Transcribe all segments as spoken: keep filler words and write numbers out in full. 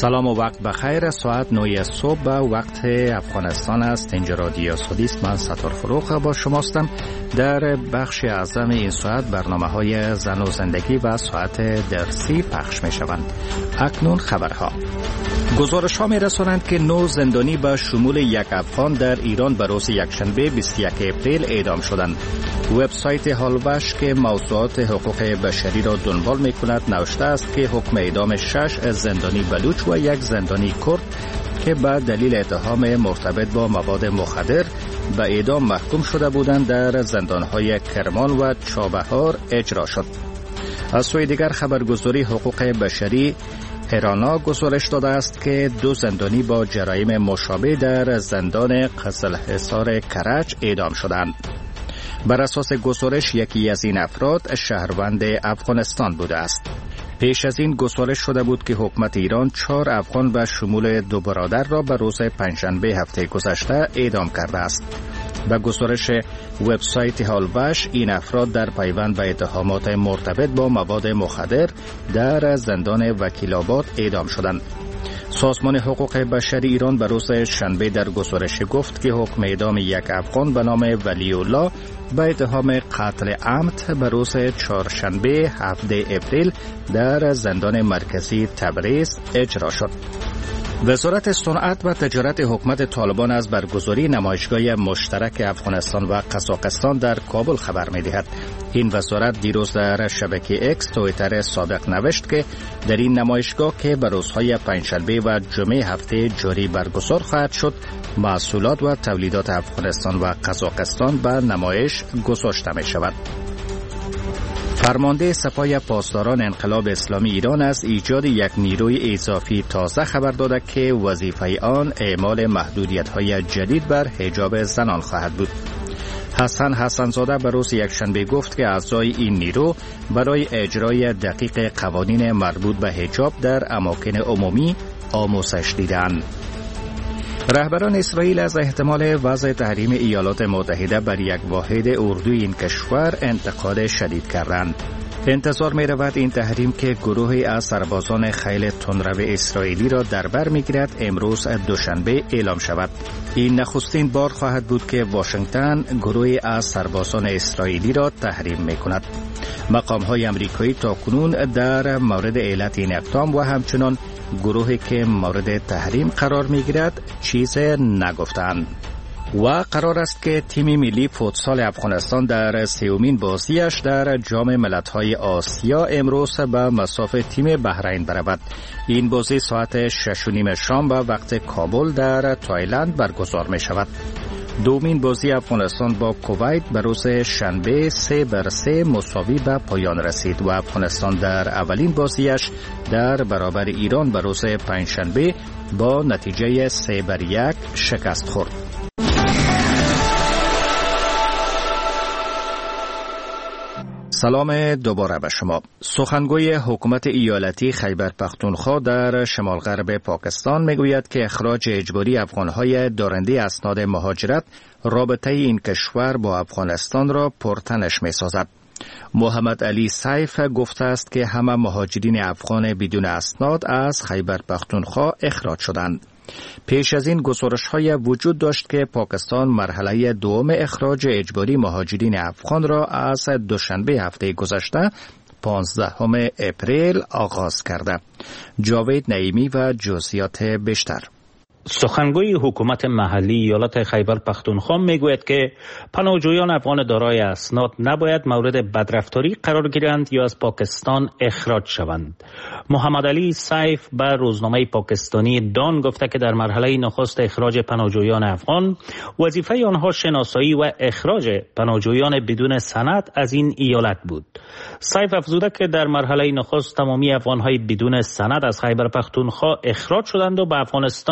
سلام و وقت بخیر. ساعت نه صبح به وقت افغانستان است. اینجا رادیو سودیست، من ستار فروخ با شماستم. در بخش اعظم این ساعت برنامه های زن و زندگی و ساعت درسی پخش می شوند. اکنون خبرها. گزارش ها می رسانند که نو زندانی به شمول یک افغان در ایران به روز یکشنبه بیست و یک اپریل اعدام شدند. وبسایت هالوش که موضوعات حقوق بشری را دنبال می کند نوشته است که حکم اعدام شش زندانی بلوچ و یک زندانی کرد که به دلیل اتهام مرتبط با مواد مخدر به اعدام محکوم شده بودند در زندانهای کرمان و چابهار اجرا شد. از سوی دیگر خبرگزاری حقوق بشری ایرانا گزارش داده است که دو زندانی با جرایم مشابه در زندان قزلحصار کرج اعدام شدند. بر اساس گزارش یکی از این افراد شهروند افغانستان بوده است. پیش از این گزارش شده بود که حکومت ایران چهار افغان به شمول دو برادر را به روز پنجشنبه هفته گذشته اعدام کرده است. به گزارش وبسایت هالوش این افراد در پیوند به اتهامات مرتبط با مواد مخدر در زندان وکیل‌آباد اعدام شدند. سازمان حقوق بشری ایران به روز شنبه در گزارش گفت که حکم اعدام یک افغان به نام ولی الله به اتهام قتل عمد به روز چهارشنبه هفته اپریل در زندان مرکزی تبریز اجرا شد. وزارت صنعت و تجارت حکومت طالبان از برگزاری نمایشگاه مشترک افغانستان و قزاقستان در کابل خبر می‌دهد. این وزارت دیروز در شبکه اکس توییتر سابق نوشت که در این نمایشگاه که به روزهای پنجشنبه و جمعه هفته جاری برگزار خواهد شد، محصولات و تولیدات افغانستان و قزاقستان به نمایش گذاشته می‌شود. فرمانده سپاه پاسداران انقلاب اسلامی ایران از ایجاد یک نیروی اضافی تازه خبر داده که وظیفه آن اعمال محدودیت‌های جدید بر حجاب زنان خواهد بود. حسن حسنزاده به روز یکشنبه گفت که اعضای این نیرو برای اجرای دقیق قوانین مربوط به حجاب در اماکن عمومی آموزش دیدند. رهبران اسرائیل از احتمال وضع تحریم ایالات متحده بر یک واحد اردوی این کشور انتقاد شدید کردند. انتظار می رود این تحریم که گروهی از سربازان خیل تندرو اسرائیلی را در بر می گیرد امروز دوشنبه اعلام شود. این نخستین بار خواهد بود که واشنگتن گروهی از سربازان اسرائیلی را تحریم می کند. مقام های امریکایی تاکنون در مورد علت این اقدام و همچنان گروهی که مورد تحریم قرار می گیرد چیز نگفتند. و قرار است که تیم ملی فوتسال افغانستان در سومین بازیش در جام ملت‌های آسیا امروز به مصاف تیم بحرین برود. این بازی ساعت شش و نیم شام به وقت کابل در تایلند برگزار می شود. دومین بازی افغانستان با کویت به روز شنبه سه بر سه مساوی به پایان رسید و افغانستان در اولین بازیش در برابر ایران به روز پنجشنبه با نتیجه سه بر یک شکست خورد. سلام دوباره به شما. سخنگوی حکومت ایالتی خیبر پختونخوا در شمال غرب پاکستان میگوید که اخراج اجباری افغانهای دارنده اسناد مهاجرت رابطه این کشور با افغانستان را پرتنش میسازد. محمد علی سیف گفته است که همه مهاجرین افغان بدون اسناد از خیبر پختونخوا اخراج شدند. پیش از این گزارش‌های وجود داشت که پاکستان مرحله دوم اخراج اجباری مهاجرین افغان را از دوشنبه هفته گذشته پانزدهم اپریل آغاز کرده. جاوید نعیمی و جزئیات بیشتر. سخنگوی حکومت محلی ایالت خیبر پختونخوا میگوید که پناهجویان افغان دارای اسناد نباید مورد بدرفتاری قرار گیرند یا از پاکستان اخراج شوند. محمد علی سیف به روزنامه پاکستانی دان گفته که در مرحله نخست اخراج پناهجویان افغان وظیفه آنها شناسایی و اخراج پناهجویان بدون سند از این ایالت بود. سیف افزوده که در مرحله نخست تمامی افغانهای بدون سند از خیبر پختونخوا اخراج شدند و به افغانستان باز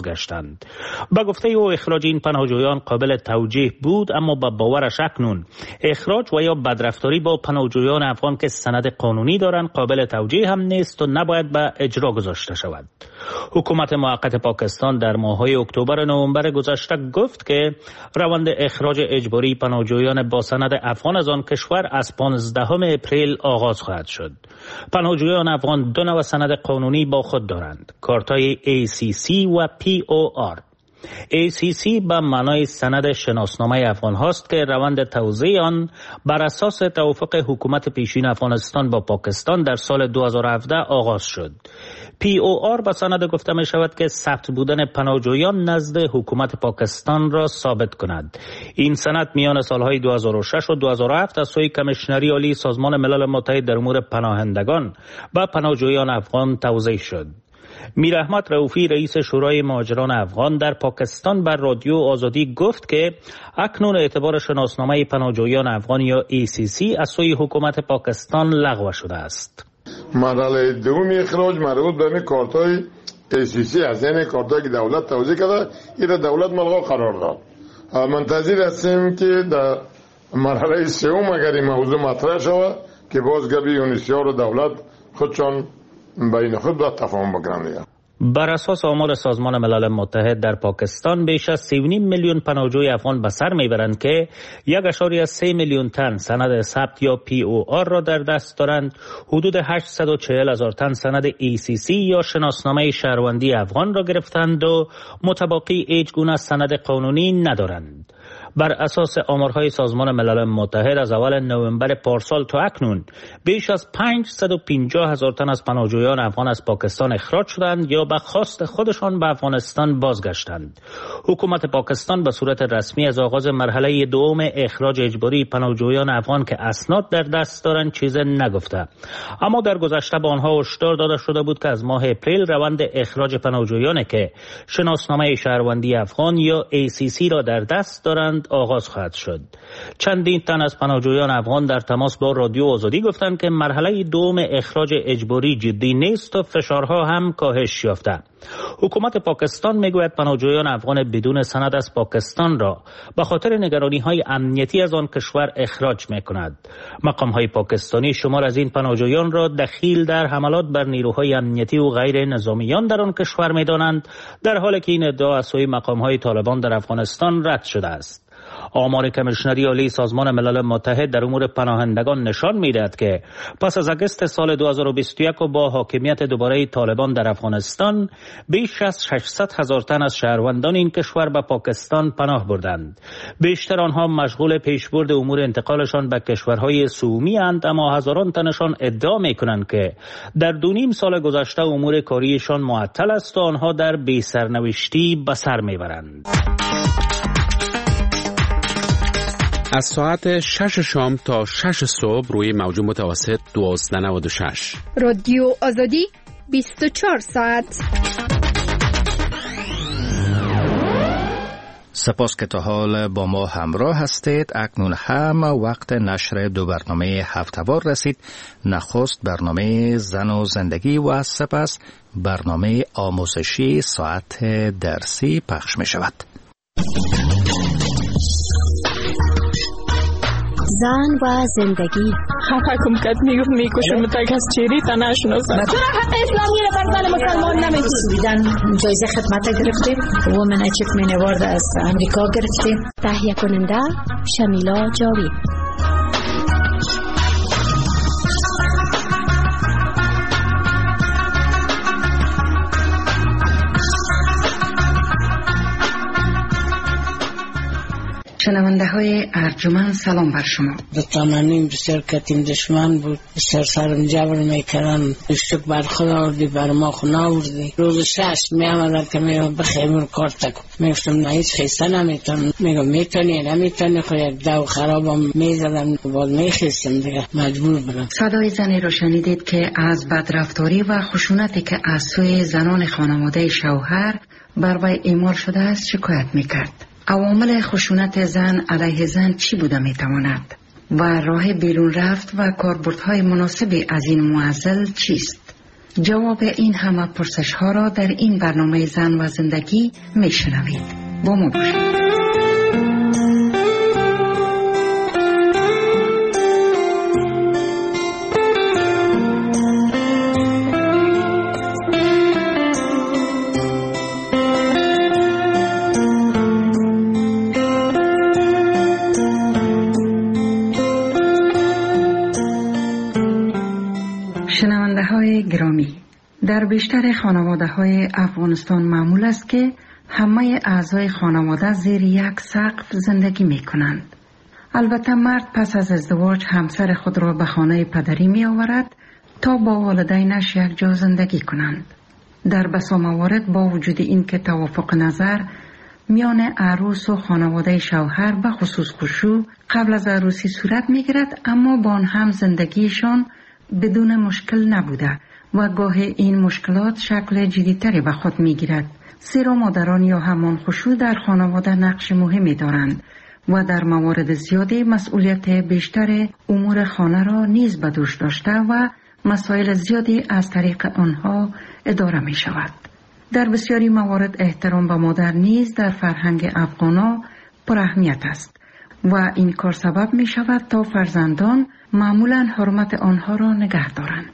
بازگشتند. به گفته او اخراج این پناهجویان قابل توجیه بود، اما به باورش اکنون اخراج و یا بدرفتاری با پناهجویان افغان که سند قانونی دارند قابل توجیه هم نیست و نباید به اجرا گذاشته شود. حکومت موقت پاکستان در ماه‌های اکتبر و نوامبر گذشته گفت که روند اخراج اجباری پناهجویان با سند افغان از آن کشور از پانزدهم اپریل آغاز خواهد شد. پناهجویان افغان دو نوع سند قانونی با خود دارند: کارت‌های ای سی سی و پی او آر. ای سی سی به معنای سند شناسنامه افغان هاست که روند توزیع آن بر اساس توافق حکومت پیشین افغانستان با پاکستان در سال دو هزار و هفده آغاز شد. پی او آر به سند گفته می شود که ثبت بودن پناهجویان نزد حکومت پاکستان را ثابت کند. این سند میان سالهای دو هزار و شش و دو هزار و هفت از سوی کمیشنری عالی سازمان ملل متحد در امور پناهندگان و پناهجویان افغان توزیع شد. میر احمد رؤوفی رئیس شورای مهاجران افغان در پاکستان بر رادیو آزادی گفت که اکنون اعتبار شناسنامه پناهجویان افغان یا ای سی سی از سوی حکومت پاکستان لغو شده است. مرحله دوم اخراج مربوط به کارت‌های ای سی سی از این کارت‌هایی که دولت توزیع کرده، این دولت ملغا قرار داد. منتظر هستیم که در مرحله سوم اگر این موضوع مطرح شود که بازگبی یونیسیار و دولت خودشان بین خود را تفاهم بکنند. بر اساس آمار سازمان ملل متحد در پاکستان بیش از سی و نیم میلیون پناهجوی افغان به سر میبرند که یک اشاری سه میلیون تن سند ثبت یا پی او آر را در دست دارند. حدود هشتصد و چهل هزار تن سند ای سی سی یا شناسنامه شهروندی افغان را گرفتند و متباقی هیچ گونه سند قانونی ندارند. بر اساس آمارهای سازمان ملل متحد از اول نوامبر پارسال تا اکنون بیش از پانصد و پنجاه هزار تن از پناهجویان افغان از پاکستان اخراج شدند یا به خواست خودشان به افغانستان بازگشتند. حکومت پاکستان به صورت رسمی از آغاز مرحله دوم اخراج اجباری پناهجویان افغان که اسناد در دست دارند چیز نگفته، اما در گذشته به آنها هشدار داده شده بود که از ماه اپریل روند اخراج پناهجویان که شناسنامه شهروندی افغان یا ای سی سی را در دست دارند آغاز خواهد شد. چندین تن از پناهجویان افغان در تماس با رادیو آزادی گفتند که مرحله دوم اخراج اجباری جدی نیست و فشارها هم کاهش یافته. حکومت پاکستان میگوید پناهجویان افغان بدون سند از پاکستان را به خاطر نگرانی‌های امنیتی از آن کشور اخراج می‌کند. مقام‌های پاکستانی شمار از این پناهجویان را دخیل در حملات بر نیروهای امنیتی و غیر نظامیان در آن کشور می‌دانند، در حالی که این ادعا از سوی مقام‌های طالبان در افغانستان رد شده است. آمار کمیشنری عالی سازمان ملل متحد در امور پناهندگان نشان می‌دهد که پس از آگوست سال دو هزار و بیست و یک و با حاکمیت دوباره طالبان در افغانستان بیش از ششصد هزار تن از شهروندان این کشور به پاکستان پناه بردند. بیشتر آنها مشغول پیشبرد امور انتقالشان به کشورهای سومی اند، اما هزاران تنشان ادعا می‌کنند که در دو نیم سال گذشته امور کاریشان معطل است و آنها در بی‌سرنوشتی به سر می‌برند. از ساعت شش شام تا شش صبح روی موج متوسط دوازده نود و شش رادیو آزادی بیست و چهار ساعت. سپاس که تا حال با ما همراه هستید. اکنون هم وقت نشر دو برنامه هفته‌وار رسید. نخست برنامه زن و زندگی و سپس برنامه آموزشی ساعت درسی پخش می شود. زن و زندگی. حکم کرد میگفت میکشم متک از چیری تا نشناسم. چرا حق اسلامی رو بر زن مسلمان نمی‌دید؟ جایزه خدمت گرفتیم. وومن اچیومنت اوارد از امریکا گرفتیم. تهیه کننده شمیلا جاوید. شنونده های ارجمند سلام بر شما. دتانانیم بسیار کتیم دشمن بود، بسیار سرم جبر میکردن، اشتک بر خود آوردی بر ما خود آوردی. روز شش می آمدن که میگم بخیمون کار تکو، میگفتم نه هیچ خیسته نمیتون، میگم میتونی نمیتونی، خود یک دو خرابم میزدن باید میخیستم دیگه مجبور بودم. صدای زنی رو شنیدید که از بدرفتاری و خشونتی که از سوی زنان خانواده شوهر بر وی اعمال شده است شکایت میکرد. عوامل خشونت زن علیه زن چی بوده میتواند و راه بیرون رفت و کاربردهای مناسبی از این معضل چیست؟ جواب این همه پرسش ها را در این برنامه زن و زندگی می شنوید. با ما باشید. شنونده های گرامی، در بیشتر خانواده های افغانستان معمول است که همه اعضای خانواده زیر یک سقف زندگی می کنند. البته مرد پس از ازدواج همسر خود را به خانه پدری می آورد تا با والدینش یک جا زندگی کنند. در بسا موارد با وجود این که توافق نظر میان عروس و خانواده شوهر به خصوص خشوع قبل از عروسی صورت می گیرد، اما با آن هم زندگیشان بدون مشکل نبوده و گاه این مشکلات شکل جدیتری به خود می گیرد. زیرا مادران یا همان خشوع در خانواده نقش مهمی دارند و در موارد زیادی مسئولیت بیشتر امور خانه را نیز به دوش داشته و مسائل زیادی از طریق آنها اداره می شود. در بسیاری موارد احترام به مادر نیز در فرهنگ افغانا پر اهمیت است و این کار سبب می شود تا فرزندان معمولاً حرمت آنها را نگه دارند.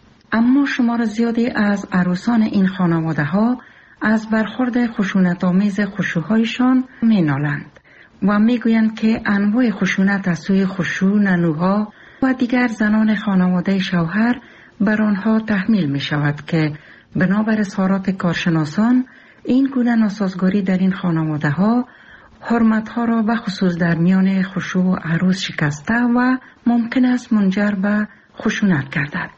اما شمار زیادی از عروسان این خانواده ها از برخورد خشونت‌آمیز خشوع‌هایشان می نالند و می گویند که انواع خشونت از سوی خشوع، ننوها و دیگر زنان خانواده شوهر بر آنها تحمیل می شود که بنابر اظهارات کارشناسان این گونه ناسازگاری در این خانواده ها حرمتها را به خصوص در میان خشوع و عروس شکسته و ممکن است منجر به خشونت گردد.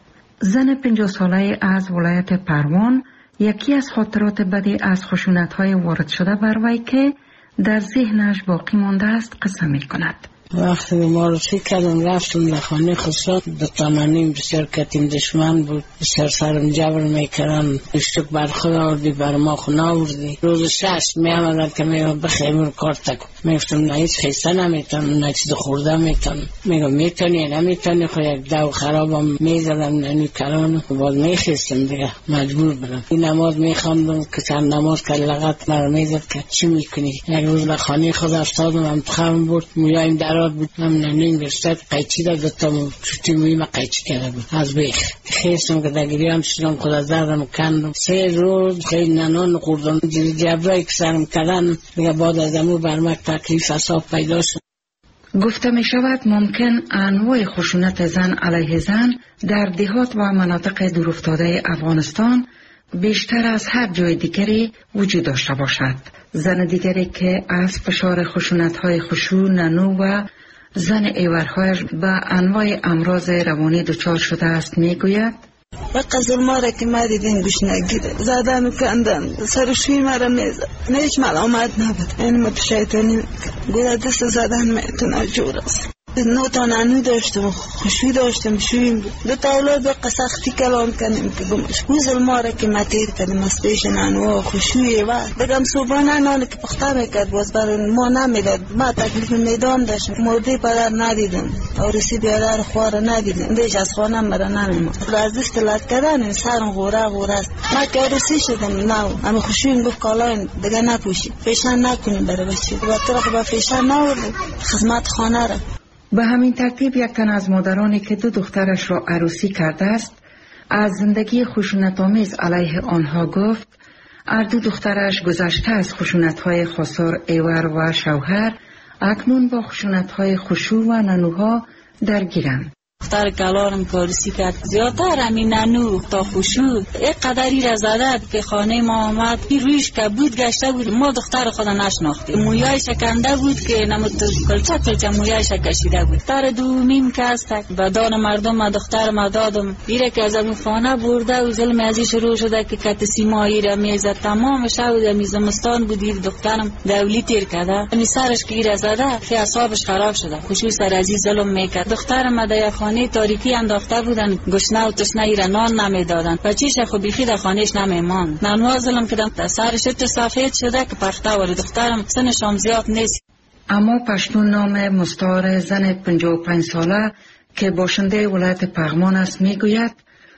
زن پنجاه ساله از ولایت پروان یکی از خاطرات بدی از خشونت‌های وارد شده بر وی که در ذهنش باقی مانده است قصه می‌کند. وقتی معرفی کردم رفتم لخانه خسرات دو تمانیم بسیار کتیم دشمن بود، بسیار سرم جبر میکردن، اشتک بر خود آوردی بر ما خونه آوردی. روز شش می آمدن که میگم بخیمون کار تکن، میگفتم نه هیچ خیسته نمیتونم، نه چیز خورده میتونم. میگم میتونی نمیتونی، خو یک دو خرابم میزدم ننی کران بعد میخیستم دیگه مجبور بودم. این نماز میخواندم که چند نماز که لغت مرا میزد که چی میکنی. یک روز لخانه خود افتادم، هم خرم بود، میایم در بود، هم ننین برسد قیچی دا دوتا چوتی مویم قیچی کرده بود از بیخ خیستم که دگری هم شدم خود از دردم کندم. سه روز خیلی ننان خوردم، جبرایی که سرم کردن دیگه بعد از امو برمک تکلیف اصاب پیدا شد. گفته می شود ممکن انواع خشونت زن علیه زن در دهات و مناطق دورافتاده افغانستان بیشتر از هر جای دیگری وجود داشته باشد. زن دیگری که از فشار خشونت‌های خشوع، ننو و زن ایورهایش به انواع امراض روانی دچار شده است میگوید: و قزل ماره که ما دیدین گوش نگیره زدن و کندن سرشوی مرا میزد، نه هیچ ملامت نبود. این ما شیطانی گوده دست زدن میتونه جور است. نو تا ننو داشتم، خوشوی داشتم، شویم بود. دو تا اولاد به قسختی کلام کنیم که گمش گوزل ماره که ما تیر کنیم از پیش ننو خوشوی و بگم صبحانه نانی که پخته میکرد باز برای ما نمیداد. ما تکلیف میدان داشتم، مرده پدر ندیدم، آرسی بیادر خواره ندیدم، دیش از خانه مرا نمیمد. از دست لد کردن سرم غوره غوره است. ما که آرسی شدم نو اما خوشویم گفت کالاین دیگه نپوشی، فیشن نکنیم برای بچه و طرق با فیشن نوردیم خدمت خانه را. به همین ترتیب یک تن از مادرانی که دو دخترش را عروسی کرده است از زندگی خشونت‌آمیز علیه آنها گفت: هر دو دخترش گذشته از خشونت‌های خسار ایور و شوهر اکنون با خشونت‌های خشوع و ننوها درگیرند. دختر کلارم کارسی کرد زیادتر همین ننو تا خشوع یک قدری را زده که خانه ما آمد رویش که بود گشته بود. ما دختر خدا نشناختیم، مویای شکنده بود که نمود کلچه کلچه مویای شکشیده بود. دختر دومیم که هستک و دان مردم ما دختر ما دادم ایره که از امو خانه برده و ظلم ازی شروع شده که کت سیمایی را میزد. تمام شود امی زمستان بودید دخترم دولی تیر کرده امی سرش که ایره زده که اعصابش خراب شده. خشوع سر ازی ظلم میکرد. دختر ما در خانه تاریکی انداخته بودن، گشنه و تشنه ایره نان نمیدادن و چیش خو بیخی در خانهش نمیمان. نانوا ظلم کردم در سرش تو سفید شده که پخته واره. دخترم سنش هم زیاد نیست. اما پشتون نام مستعار زن پنجاه و پنج ساله که باشنده ولایت پغمان است میگوید: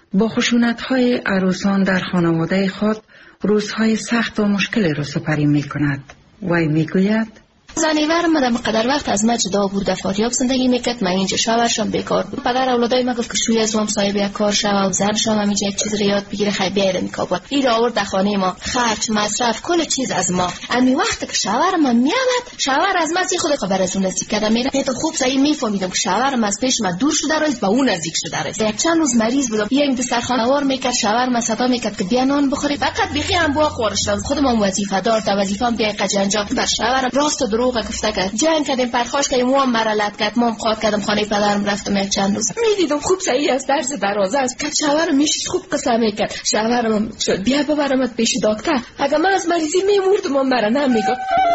با خشونت‌های عروسان در خانواده خود روزهای سخت و مشکلی را سپری می‌کند. وی می‌گوید: زنیور ما در مقدر وقت از ما جدا بود، در فاریاب زندگی میکرد. من اینجا شوهرشم بیکار بود. پدر اولادای ما گفت که شوی از ما صاحب یک کار شو و زنشم همینجا یک چیز رو یاد بگیره خیلی بیاد میکابل. این آورد در خانه ما، خرج، مصرف، کل چیز از ما. امی وقت که شوهر ما میامد، شوهر از ما سی خود خبر از اون نزدیک کرد. میره تو خوب صحیح میفهمیدم که شوهر از پیش ما دور شده است، با اون نزدیک شده است. یک چند روز مریض بود، یه دسترخوان آور میکرد، شوهر ما صدا میکرد که بیا نان بخوری، فقط بخی هم بو خورش. خودم وظیفه دار، تا وظیفه‌ام بیا قجنجا بر شوهر راست و دروغ گفته کرد. جنگ کردیم، پرخاش کردیم، مام مرالت کرد، مام قاد کردم خانه پدرم رفتم یک چند روز. میدیدم خوب صحیح از درس درازه است که شوهرم میشه خوب قصه میکرد. شوهرم شد بیا ببرمت پیش دکتر، اگه من از مریضی میمردم من برا نمیگم.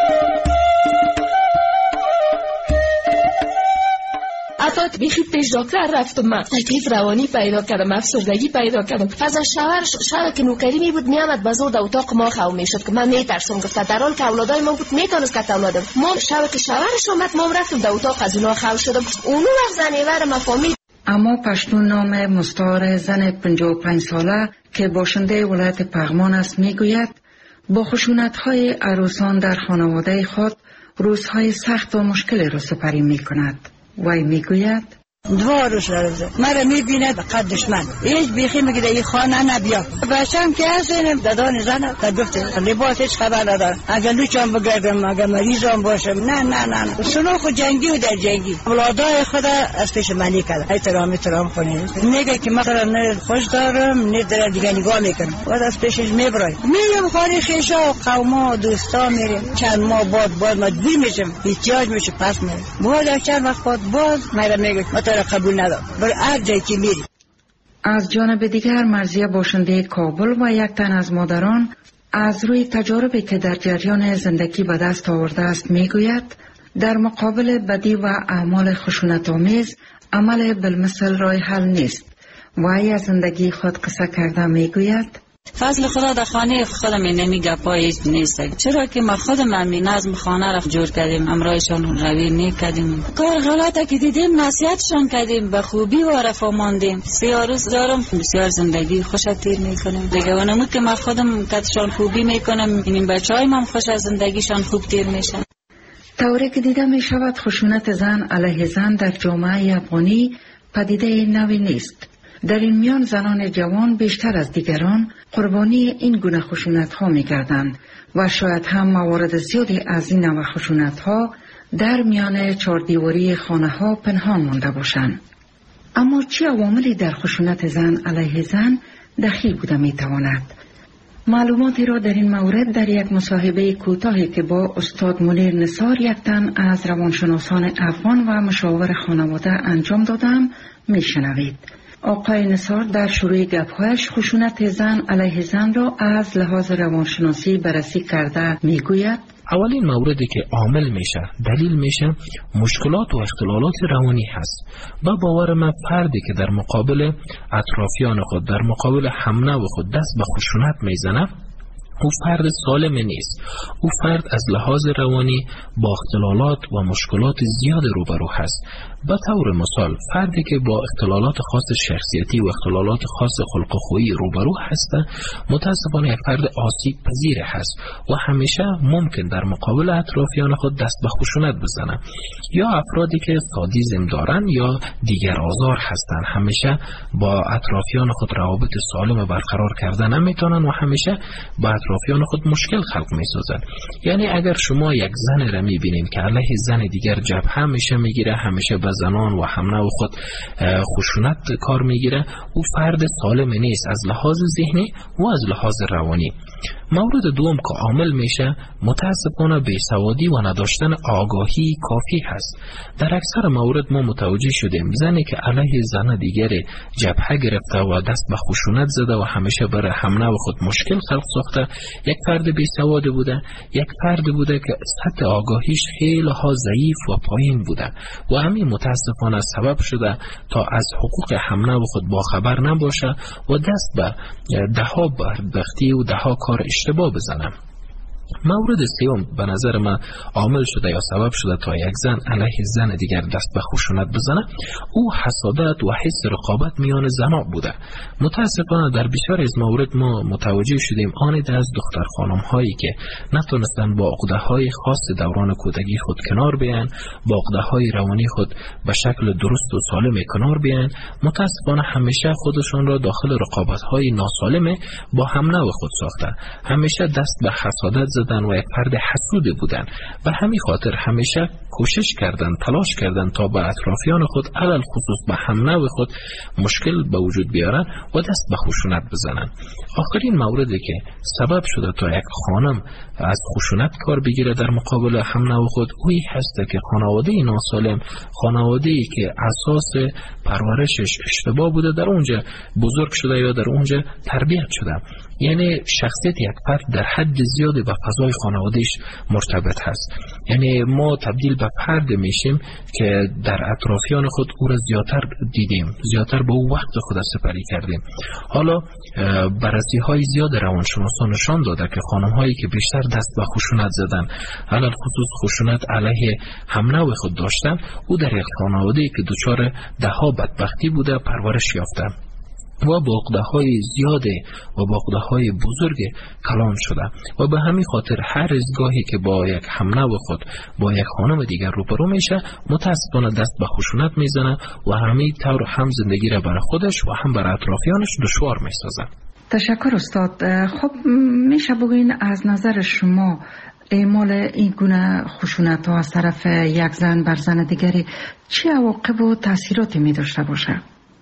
حتی بیخی پیش دکتر رفتم، من تکلیف روانی پیدا کردم، افسردگی پیدا کردم. از شوهر شب که نوکری می بود میامد بازور در اتاق ما خو میشد که من میترسم. گفت در حال که اولادای ما بود میتونست که اولادم ما شب که شوهرش اومد ما رفتم در اتاق از اونها خو شدم. اونو وقت زنیور ما فهمید. اما پشتون نام مستعار زن پنجاه و پنج ساله که باشنده ولایت پغمان است میگوید با خشونت‌های عروسان در خانواده خود روزهای سخت و مشکلی را سپری میکند. وی میگوید: دو روز رازه مرا میبیند قد دشمن هیچ بیخی میگه این خانه نبیا بچم که هستیم دادان زنم تا گفته لباس هیچ خبر ندارم. اگر لوچم بگردم اگر مریضم باشم نه نه نه سنو خود جنگی و در جنگی اولادای خدا از پیش منی کرد. احترام احترام کنید. میگه که مثلا نه خوش دارم نه در دیگه نگاه میکنم و از پیشش میبرای میرم خانه خیشا و قوما و دوستا میریم. چند ماه بعد بعد مجبور میشم احتیاج میشه پس میرم بعد چند وقت بعد باز میرم میگه قبول ندارم بر هر جایی که میری. از جانب دیگر مرضیه باشنده کابل و یک تن از مادران از روی تجاربی که در جریان زندگی به دست آورده است میگوید در مقابل بدی و اعمال خشونت‌آمیز عمل بالمثل راه حل نیست. وی از زندگی خود قصه کرده میگوید: فضل خدا در خانه خودم اینمی گپایی نیست، چرا که ما خودم هم نظم خانه را جور کردیم، امرایشان روی نیکردیم، کار غلطه که دیدیم نصیحتشان کردیم، به خوبی و رفا ماندیم. سیاه روز دارم بسیار زندگی خوش تیر میکنم دیگه و نمود که ما خودم کتشان خوبی میکنم این بچه های من خوش از زندگیشان خوب تیر میشن. طوری که دیده می شود خشونت زن علیه زن در جامعه افغانی پدیده نوی نیست. در این میان زنان جوان بیشتر از دیگران قربانی این گونه خشونت ها می گردند و شاید هم موارد زیادی از این نوع خشونت ها در میان چهاردیواری خانه ها پنهان مانده باشند. اما چه عواملی در خشونت زن علیه زن دخیل بوده می تواند؟ معلوماتی را در این مورد در یک مصاحبه کوتاهی که با استاد منیر نثار یک تن از روانشناسان افغان و مشاور خانواده انجام دادم می شنوید. آقای نثار در شروع گپ‌هایش خشونت زن علیه زن را از لحاظ روانشناسی بررسی کرده میگوید: اولین موردی که عامل میشه دلیل میشه مشکلات و اختلالات روانی هست. با باور من فردی که در مقابل اطرافیان خود در مقابل همنو خود دست به خشونت میزنه او فرد سالم نیست. او فرد از لحاظ روانی با اختلالات و مشکلات زیاد روبرو هست. به طور مثال فردی که با اختلالات خاص شخصیتی و اختلالات خاص خلق و خویی روبرو هست متاسفانه یک فرد آسیب پذیر هست و همیشه ممکن در مقابل اطرافیان خود دست به خشونت بزنه. یا افرادی که سادیسم دارن یا دیگر آزار هستند همیشه با اطرافیان خود روابط سالم برقرار کردن نمیتونن و همیشه با اطرافیان خود مشکل خلق میسازن. یعنی اگر شما یک زن را میبینید که علیه زن دیگر جبهه میشه میگیره همیشه به زنان و همنو خود خشونت کار میگیره او فرد سالم نیست از لحاظ ذهنی و از لحاظ روانی. مورد دوم که عامل میشه متاسفانه بیسوادی و نداشتن آگاهی کافی هست. در اکثر مورد ما متوجه شدیم زنی که علیه زن دیگر جبهه گرفته و دست به خشونت زده و همیشه برای همنو خود مشکل خلق ساخته یک فرد بیسواد بوده، یک فرد بوده که سطح آگاهیش خیلی ها ضعیف و پایین بوده و همین متاسفانه سبب شده تا از حقوق همنو خود باخبر نباشه و دست به ده ها بدبختی و ده ها کار اشتباه بزنم. مورد سیوم به نظر من عامل شده یا سبب شده تا یک زن علیه زن دیگر دست به خشونت بزنه، او حسادت و حس رقابت میان زنها بوده. متاسفانه در بسیار از موارد ما متوجه شدیم آن از دختر خانم هایی که نتونستن با عقده های خاص دوران کودکی خود کنار بیان، با عقده های روانی خود به شکل درست و سالم کنار بیان، متاسفانه همیشه خودشان را داخل رقابت های ناسالم با هم نوع خود ساخته، همیشه دست به حسادت زدن و یک فرد حسود بودن و همین خاطر همیشه کوشش کردن، تلاش کردن تا به اطرافیان خود علل خصوص به هم نوع خود مشکل به وجود بیارن و دست به خشونت بزنن. آخرین موردی که سبب شده تا یک خانم از خشونت کار بگیره در مقابل هم نوع خود، اوی هست که خانواده ناسالم، خانواده ای که اساس پرورشش اشتباه بوده در اونجا بزرگ شده یا در اونجا تربیت شده. یعنی شخصیت یک فرد در حد زیادی به فضای خانوادهش مرتبط هست. یعنی ما تبدیل به فرد میشیم که در اطرافیان خود او را زیادتر دیدیم، زیادتر به او وقت خود سپری کردیم. حالا بررسی های زیاد روانشناسان نشان داده که خانم هایی که بیشتر دست به خشونت زدن، علل خصوص خشونت علیه هم نوع خود داشتن، او در یک خانواده که دچار دهها بدبختی بوده پرورش یافته و با عقده‌های زیاد و با عقده‌های بزرگ کلان شده و به همین خاطر هر از گاهی که با یک همنوع خود با یک خانم دیگر روبرو میشه متاسفانه دست به خشونت میزنه و همین طور هم زندگی را برای خودش و هم برای اطرافیانش دشوار میسازه. تشکر استاد. خب میشه بگوین از نظر شما اعمال این گونه خشونت ها از طرف یک زن بر زن دیگری چه عواقب و تاثیراتی می داشته باشه؟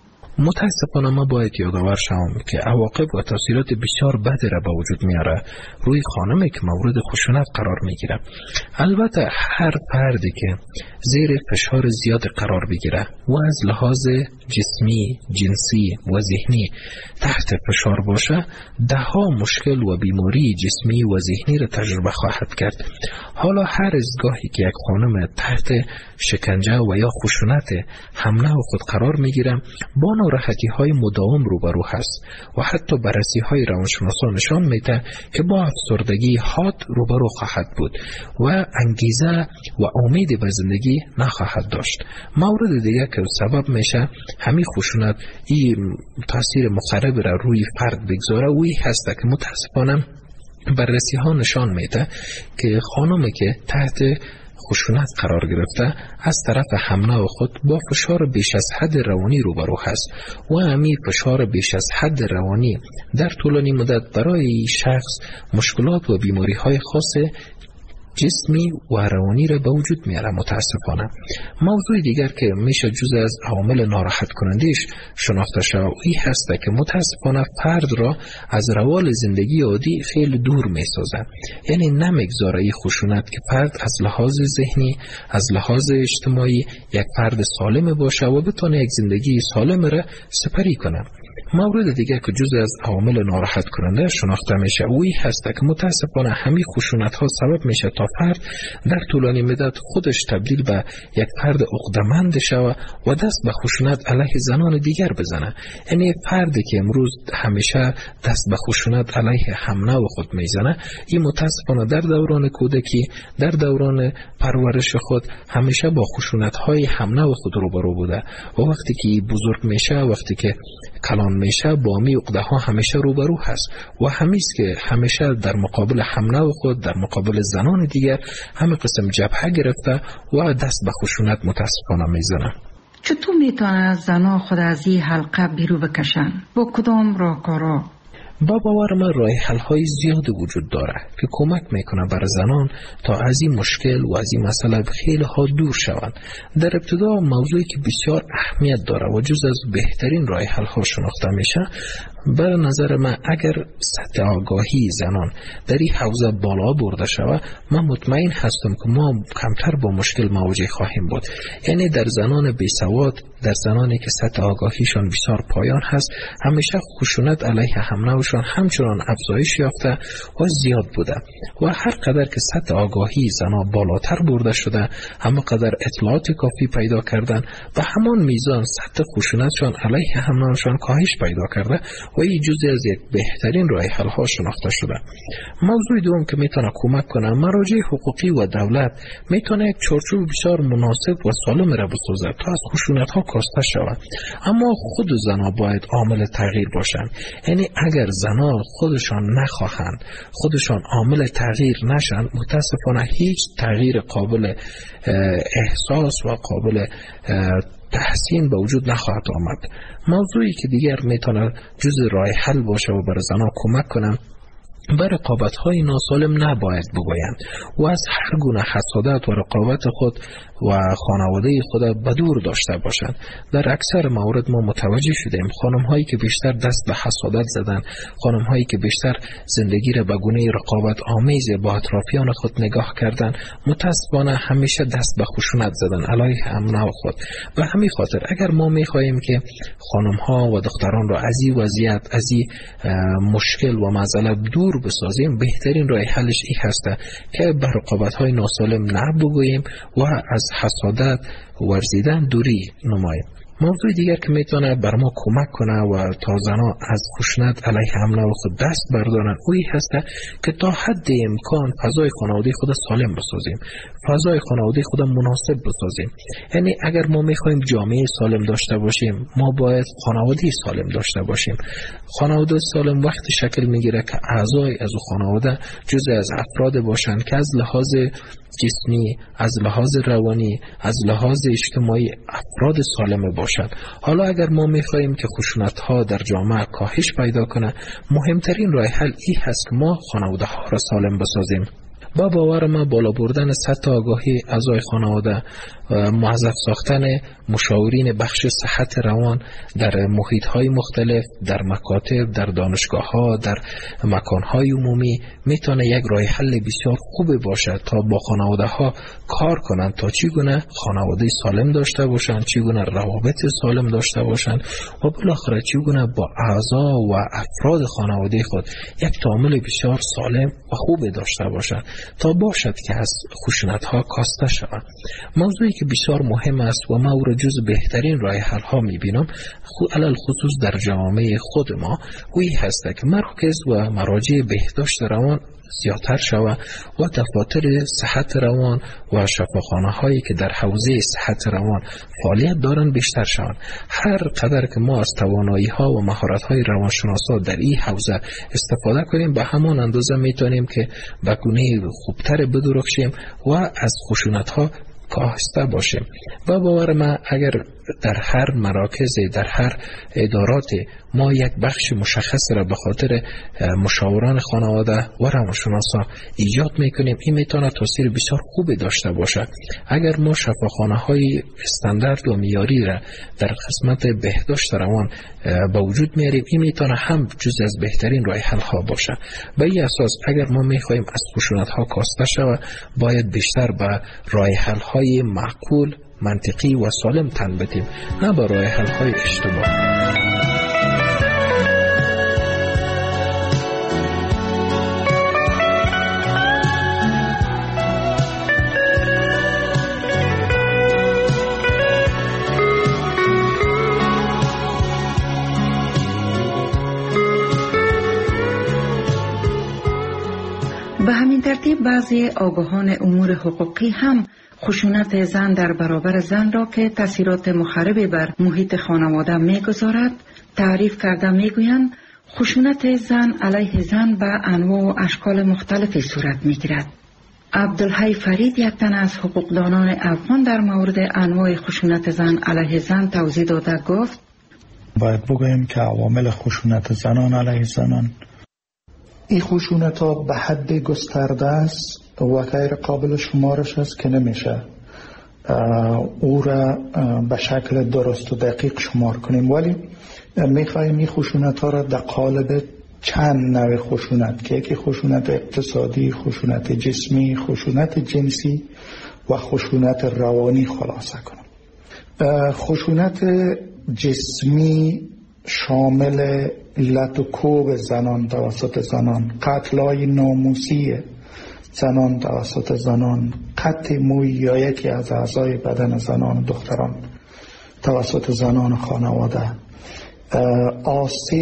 متاسفانه ما باید یادآور شوم که عواقب و تاثیرات بسیار بدی را به وجود میاره روی خانمی که مورد خشونت قرار میگیره. البته هر فردی که زیر فشار زیاد قرار بگیره و از لحاظ جسمی، جنسی و ذهنی تحت فشار باشه، ده ها مشکل و بیماری جسمی و ذهنی را تجربه خواهد کرد. حالا هر از گاهی که یک خانم تحت شکنجه و یا خشونت همنوع خود قرار میگیره با ناراحتی های مداوم روبرو هست و حتی بررسی های روانشناسان نشان میده که با افسردگی حاد روبرو خواهد بود و انگیزه و امید به زندگی نخواهد داشت. مورد دیگه که سبب میشه همین خشونت این تاثیر مخرب را روی فرد بگذاره وی هست که متاسفانه بررسی ها نشان میده که خانمی که تحت خشونت قرار گرفته از طرف همنوع خود با فشار بیش از حد روانی روبرو هست و همین فشار بیش از حد روانی در طولانی مدت برای شخص مشکلات و بیماری های خاص جسمی و روانی را به وجود میاره. متاسفانه موضوع دیگر که میشه جز از عوامل ناراحت کنندش شناخته شود این هست که متاسفانه فرد را از روال زندگی عادی خیلی دور میسازه. یعنی نمیگذاره این خشونت که فرد از لحاظ ذهنی، از لحاظ اجتماعی یک فرد سالم باشه و بتونه یک زندگی سالم را سپری کنه. مورد دیگر که جز از عوامل ناراحت کننده شناخته میشه اوی هست که متاسفانه همین خشونت ها سبب میشه تا فرد در طولانی مدت خودش تبدیل به یک فرد عقده‌مند شود و دست به خشونت علیه زنان دیگر بزنه. یعنی فردی که امروز همیشه دست به خشونت علیه همنوع خود میزنه این متاسفانه در دوران کودکی، در دوران پرورش خود همیشه با خشونت های همنوع خود روبرو بوده و وقتی که بزرگ میشه، وقتی که کلان میشه با می عقده ها همیشه روبرو هست و همیست که همیشه در مقابل همنوع خود، در مقابل زنان دیگر همه قسم جبهه گرفته و دست به خشونت متاسفانه میزنه. چطور میتونه زنان خود از این حلقه بیرو بکشن؟ با کدام راهکارها؟ با باور من راه حل های زیاد وجود داره که کمک میکنه بر زنان تا از این مشکل و از این مسئله خیلی ها دور شوند. در ابتدا موضوعی که بسیار اهمیت داره و جز از بهترین راه حل ها شناخته میشه، به نظر من اگر سطح آگاهی زنان در این حوزه بالا برده شود، من مطمئن هستم که ما کمتر با مشکل مواجه خواهیم بود. یعنی در زنان بیسواد، در زنانی که سطح آگاهیشان بسیار پایان هست، همیشه خشونت علیه همنوعشان همچنان افزایش یافته و زیاد بوده و هر قدر که سطح آگاهی زنان بالاتر برده شده، همه قدر اطلاعات کافی پیدا کردن و همان میزان سطح خشونتشان علیه همنوعشان کاهش پیدا کرده و این جزئی از یک بهترین راه حل ها شناخته شده. موضوع دوم که میتونه کمک کنه، مراجع حقوقی و دولت میتونه یک چارچوب بسیار مناسب و سالم را بسازد تا از خشونت ها کاسته شود. اما خود زنها باید عامل تغییر باشند. یعنی اگر زنها خودشان نخواهند، خودشان عامل تغییر نشن، متاسفانه هیچ تغییر قابل احساس و قابل تحسین به وجود نخواهد آمد. موضوعی که دیگر میتونه جزء راه حل باشه و برای زنها کمک کنه، بر رقابت‌های ناسالم نباید بگویند و از هر گونه حسادت و رقابت خود و خانواده خود به دور داشته باشند. در اکثر موارد ما متوجه شدیم خانم‌هایی که بیشتر دست به حسادت زدند، خانم‌هایی که بیشتر زندگی را به گونه رقابت آمیز با اطرافیان خود نگاه کردند، متأسفانه همیشه دست به خشونت زدند علیه همنوع خود. به همین خاطر اگر ما می‌خواهیم که خانم‌ها و دختران را از این وضعیت، از این مشکل و معضله دور بسازیم، بهترین راه حلش این هست که به رقابت‌های ناسالم نبگوییم و از حسادت ورزیدن دوری نماییم. موضوع دیگر که میتونه بر ما کمک کنه و تا زنها از خشونت علیه همنوع خود دست بردارن، اوی هست که تا حد امکان فضای خانواده خود سالم بسازیم، فضای خانواده خود مناسب بسازیم. یعنی اگر ما میخوایم جامعه سالم داشته باشیم، ما باید خانواده سالم داشته باشیم. خانواده سالم وقتی شکل میگیره که اعضای از خانواده جزء از افراد باشند که از لحاظ جسمی، از لحاظ روانی، از لحاظ اجتماعی افراد سالم باشند. حالا اگر ما میخواهیم که خشونت ها در جامعه کاهش پیدا کنه، مهمترین راه حل این هست که ما خانواده ها را سالم بسازیم. با باور ما بالا بردن سطح آگاهی اعضای خانواده، موظف ساختن مشاورین بخش صحت روان در محیط های مختلف، در مکاتب، در دانشگاه ها، در مکان های عمومی میتونه یک راه حل بسیار خوب باشه تا با خانواده ها کار کنند تا چگونه خانواده سالم داشته باشند، چگونه روابط سالم داشته باشند و بالاخره چگونه با اعضا و افراد خانواده خود یک تعامل بسیار سالم و خوب داشته باشند تا باشد که از خشونت ها کاسته شوند. موضوعی که بسیار مهم است و ما او را جز بهترین راه حل ها میبینم، علل خصوص در جامعه خود ما، وی هست که مراکز و مراجع بهداشت روان زیادتر شود و دفاتر صحت روان و شفاخانه هایی که در حوزه صحت روان فعالیت دارند بیشتر شوند. هر قدر که ما از توانایی ها و مهارت های روانشناسا در این حوزه استفاده کنیم، به همان اندازه میتونیم که به گونه خوبتر بدرخشیم و از خشونت ها کاهسته باشیم. و باور من اگر در هر مراکز، در هر ادارات ما یک بخش مشخص را به خاطر مشاوران خانواده و روانشناسا ایجاد میکنیم، این میتونه تاثیر بسیار خوبی داشته باشه. اگر ما شفاخانه های استاندارد و معیاری را در قسمت بهداشت روان به وجود میاریم، این میتونه هم جز از بهترین راه حل ها باشه. به این اساس اگر ما میخوایم از خشونت ها کاسته شود، باید بیشتر به راه حل های معقول، منطقی و سالم تن بدیم، نه به راه حل های اشتباه. به همین ترتیب بعضی آگاهان امور حقوقی هم خشونت زن در برابر زن را که تاثیرات مخربی بر محیط خانواده می‌گذارد تعریف کرده می‌گویند خشونت زن علیه زن به انواع و اشکال مختلفی صورت می‌گیرد. عبدالحی فرید، یک تن از حقوقدانان افغان، در مورد انواع خشونت زن علیه زن توضیح داده گفت: باید بگوییم که عوامل خشونت زنان علیه زنان، این خشونت ها به حد گسترده است و غیر قابل شمارش است که نمیشه او را به شکل درست و دقیق شمار کنیم، ولی میخواییم این خشونت ها را در قالب چند نوع خشونت که یکی خشونت اقتصادی، خشونت جسمی، خشونت جنسی و خشونت روانی خلاصه کنیم. خشونت جسمی شامل لط و کوب زنان توسط زنان، قتل‌های ناموسی زنان توسط زنان، قطع موی یا یکی از اعضای بدن زنان و دختران توسط زنان خانواده، آسیب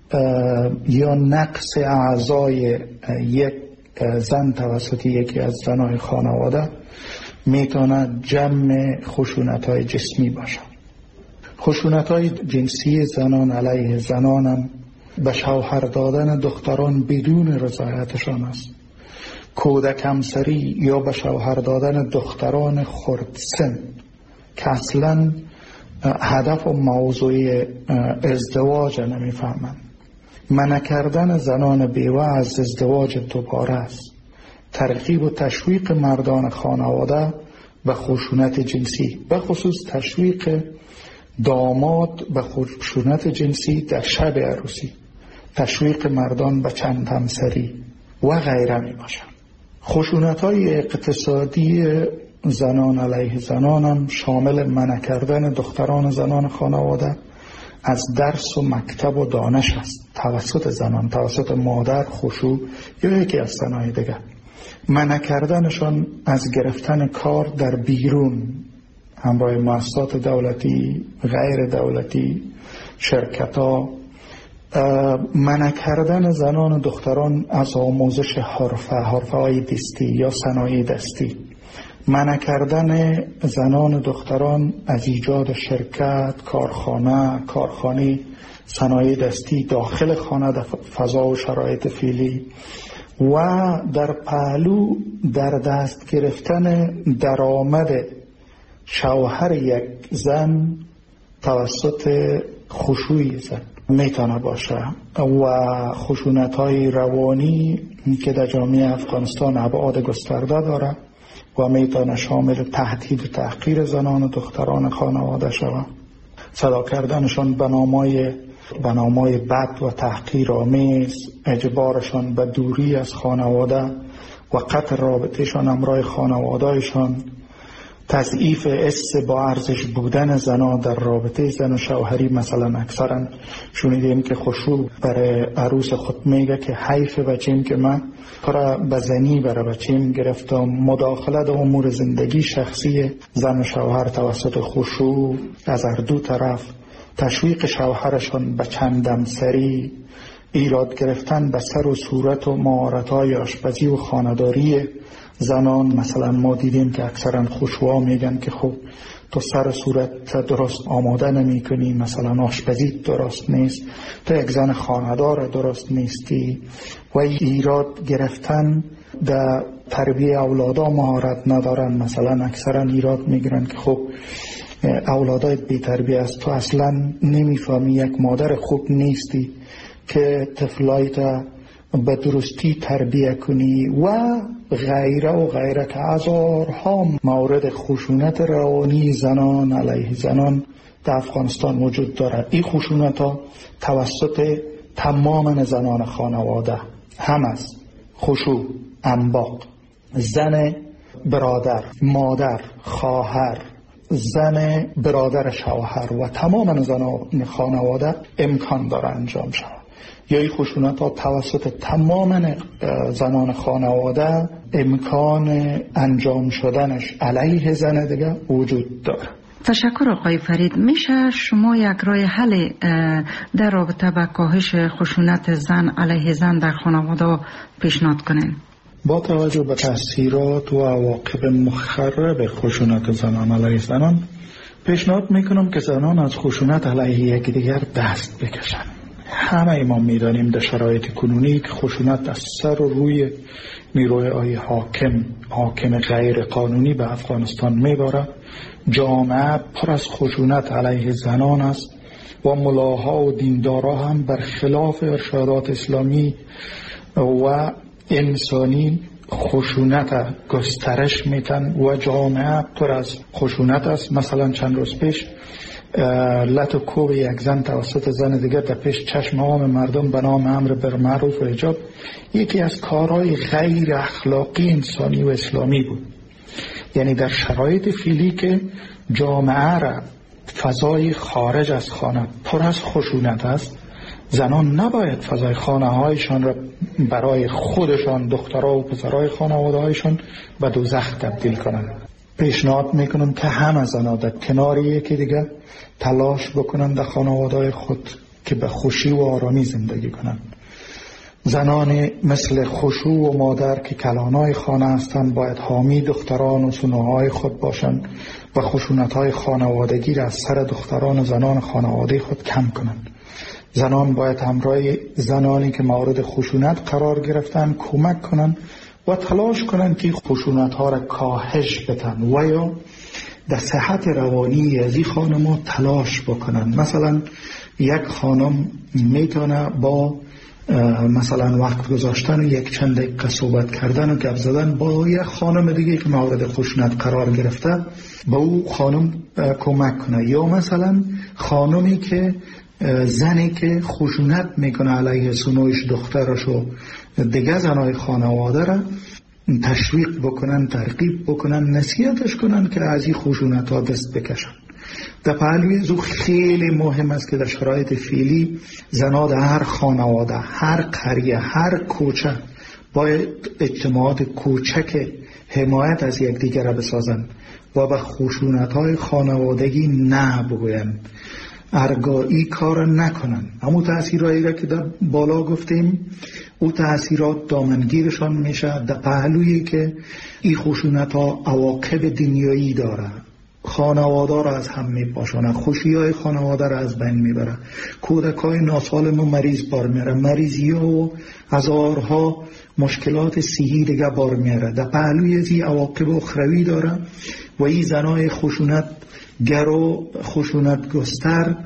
یا نقص اعضای یک زن توسط یکی از زنای خانواده میتونه جمع خشونت‌های جسمی باشه. خشونت‌های جنسی زنان علیه زنان هم به شوهر دادن دختران بدون رضایتشان است. کودک همسری یا به شوهر دادن دختران خردسن که اصلا هدف و موضوع ازدواج نمیفهمند. منع کردن زنان بیوه از ازدواج دوباره است. ترغیب و تشویق مردان خانواده به خشونت جنسی، به خصوص تشویق داماد به خشونت جنسی در شب عروسی، تشویق مردان به چند همسری و غیره می باشند. خشونت‌های اقتصادی زنان علیه زنان هم شامل منع کردن دختران زنان خانواده از درس و مکتب و دانش است توسط زنان، توسط مادر، خشوع یا یکی از زنای دیگر. منع کردنشان از گرفتن کار در بیرون همراه مؤسسات دولتی، غیر دولتی، شرکت‌ها. منع کردن زنان و دختران از آموزش حرفه، حرفه‌های دستی یا صنایع دستی. منع کردن زنان و دختران از ایجاد شرکت، کارخانه، کارخانه صنایع دستی داخل خانه در فضا و شرایط فعلی و در پهلو در دست گرفتن درآمد شوهر یک زن توسط خشوع زن میتونه باشه و خشونت‌های روانی که در جامعه افغانستان ابعاد گسترده داره و میتونه شامل تهدید و تحقیر زنان و دختران خانواده شود، صدا کردنشان به نامای به نامای بد و تحقیرآمیز، اجبارشان به دوری از خانواده و قطع رابطهشان همراه خانوادهشان، تضعیف حس با ارزش بودن زنا در رابطه زن و شوهری. مثلا اکثرا شنیدیم که خشوع برای عروس خود میگه که حیف بچیم که من پر بزنی برای بچیم گرفتم. مداخله در امور زندگی شخصی زن و شوهر توسط خشوع از هر دو طرف، تشویق شوهرشان به چندم سری، ایراد گرفتن به سر و صورت و مهارت‌های آشپزی و خانه‌داری زنان. مثلا ما دیدیم که اکثرا خشوعا میگن که خب تو سر صورت درست آماده نمی کنی، مثلا آشپزی درست نیست، تو یک زن خانه‌دار درست نیستی. و ایراد گرفتن در تربیه اولادا مهارت ندارن. مثلا اکثرا ایراد میگیرن که خب اولادایت بی تربیه است، تو اصلا نمیفهمی، یک مادر خوب نیستی که طفلایت به درستی تربیه کنی و غیره و غیره که هزارها مورد خشونت روانی زنان علیه زنان در افغانستان وجود دارد. این خشونت ها توسط تمام زنان خانواده هم است. خشوع، انباق، زن برادر، مادر، خواهر، زن برادر شوهر و تمام زنان خانواده امکان داره انجام شود. یا این خشونت ها توسط تمام زنان خانواده امکان انجام شدنش علیه زن دیگه وجود داره. تشکر آقای فرید. میشه شما یک راه حل در رابطه با کاهش خشونت زن علیه زن در خانواده پیشنهاد کنین؟ با توجه به تاثیرات و عواقب مخرب خشونت زنان علیه زنان پیشنهاد میکنم که زنان از خشونت علیه یکدیگر دست بکشن. همه ما میدانیم در شرایط کنونی که خشونت از سر و روی نیروهای حاکم حاکم غیر قانونی به افغانستان میباره. جامعه پر از خشونت علیه زنان است و ملاها و دیندارا هم برخلاف ارشادات اسلامی و انسانی خشونت گسترش میتن و جامعه پر از خشونت است. مثلا چند روز پیش لط و کوب یک زن توسط زن دیگر در پیش چشم عام مردم به نام امر بالمعروف و حجاب یکی از کارهای غیر اخلاقی انسانی و اسلامی بود. یعنی در شرایط فعلی که جامعه را فضای خارج از خانه پر از خشونت است، زنان نباید فضای خانه هایشان را برای خودشان، دخترها و پسرهای خانواده هایشان به دوزخ تبدیل کنند. پیشنهاد میکنم که همه زنان در کنار یکی دیگه تلاش بکنن در خانواده خود که به خوشی و آرامی زندگی کنند. زنان مثل خشوع و مادر که کلانای خانه هستند باید حامی دختران و سنوهای خود باشند و خشونت‌های خانوادگی را از سر دختران و زنان خانواده خود کم کنند. زنان باید همراه زنانی که مورد خشونت قرار گرفتن کمک کنند و تلاش کنند که خشونت‌ها را کاهش بدن و یا در صحت روانی از این خانم‌ها تلاش بکنند. مثلا یک خانم میتونه با مثلا وقت گذاشتن و یک چند دقیقه صحبت کردن و گپ زدن با یک خانم دیگه که مورد خشونت قرار گرفته با او خانم کمک کنه، یا مثلا خانمی که زنی که خشونت میکنه علیه سنویش دخترش و دیگه زنای خانواده را تشویق بکنن، ترغیب بکنن، نصیحتش کنن که از این خشونت ها دست بکشن. در پهلوی زو خیلی مهم است که در شرایط فعلی زنها در هر خانواده، هر قریه، هر کوچه باید اجتماعات کوچک حمایت از یکدیگر را بسازند و به خشونت های خانوادگی نه بگویند، ارگایی کار نکنن. همون تأثیرهایی را که در بالا گفتیم او تأثیرات دامنگیرشان میشه در پهلویی که این خشونت ها عواقب دنیایی داره، خانواده را از هم میپاشونه، خوشی های خانواده را از بین میبره، کودک های ناسالم و مریض بار میره، مریضی ها و هزارها مشکلات صحی دیگه بار میره. در پهلوی از این عواقب اخروی داره و این زنای خشونت گر و خشونت گستر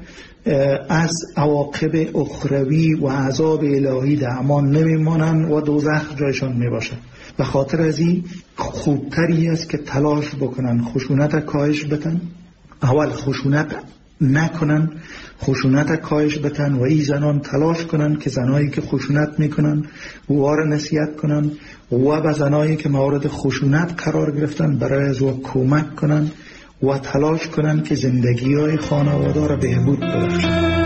از عواقب اخروی و عذاب الهی در امان نمیمانن و دوزخ جایشان میباشه. به خاطر از این خوبتری است که تلاش بکنن خشونت کاهش بتن، اول خشونت نکنن، خشونت کاهش بتن و این زنان تلاش کنن که زنایی که خشونت میکنن وار نصیحت کنن و به زنایی که مورد خشونت قرار گرفتن برای از او کمک کنن و تلاش کنن که زندگی های خانواده را بهبود ببخشن.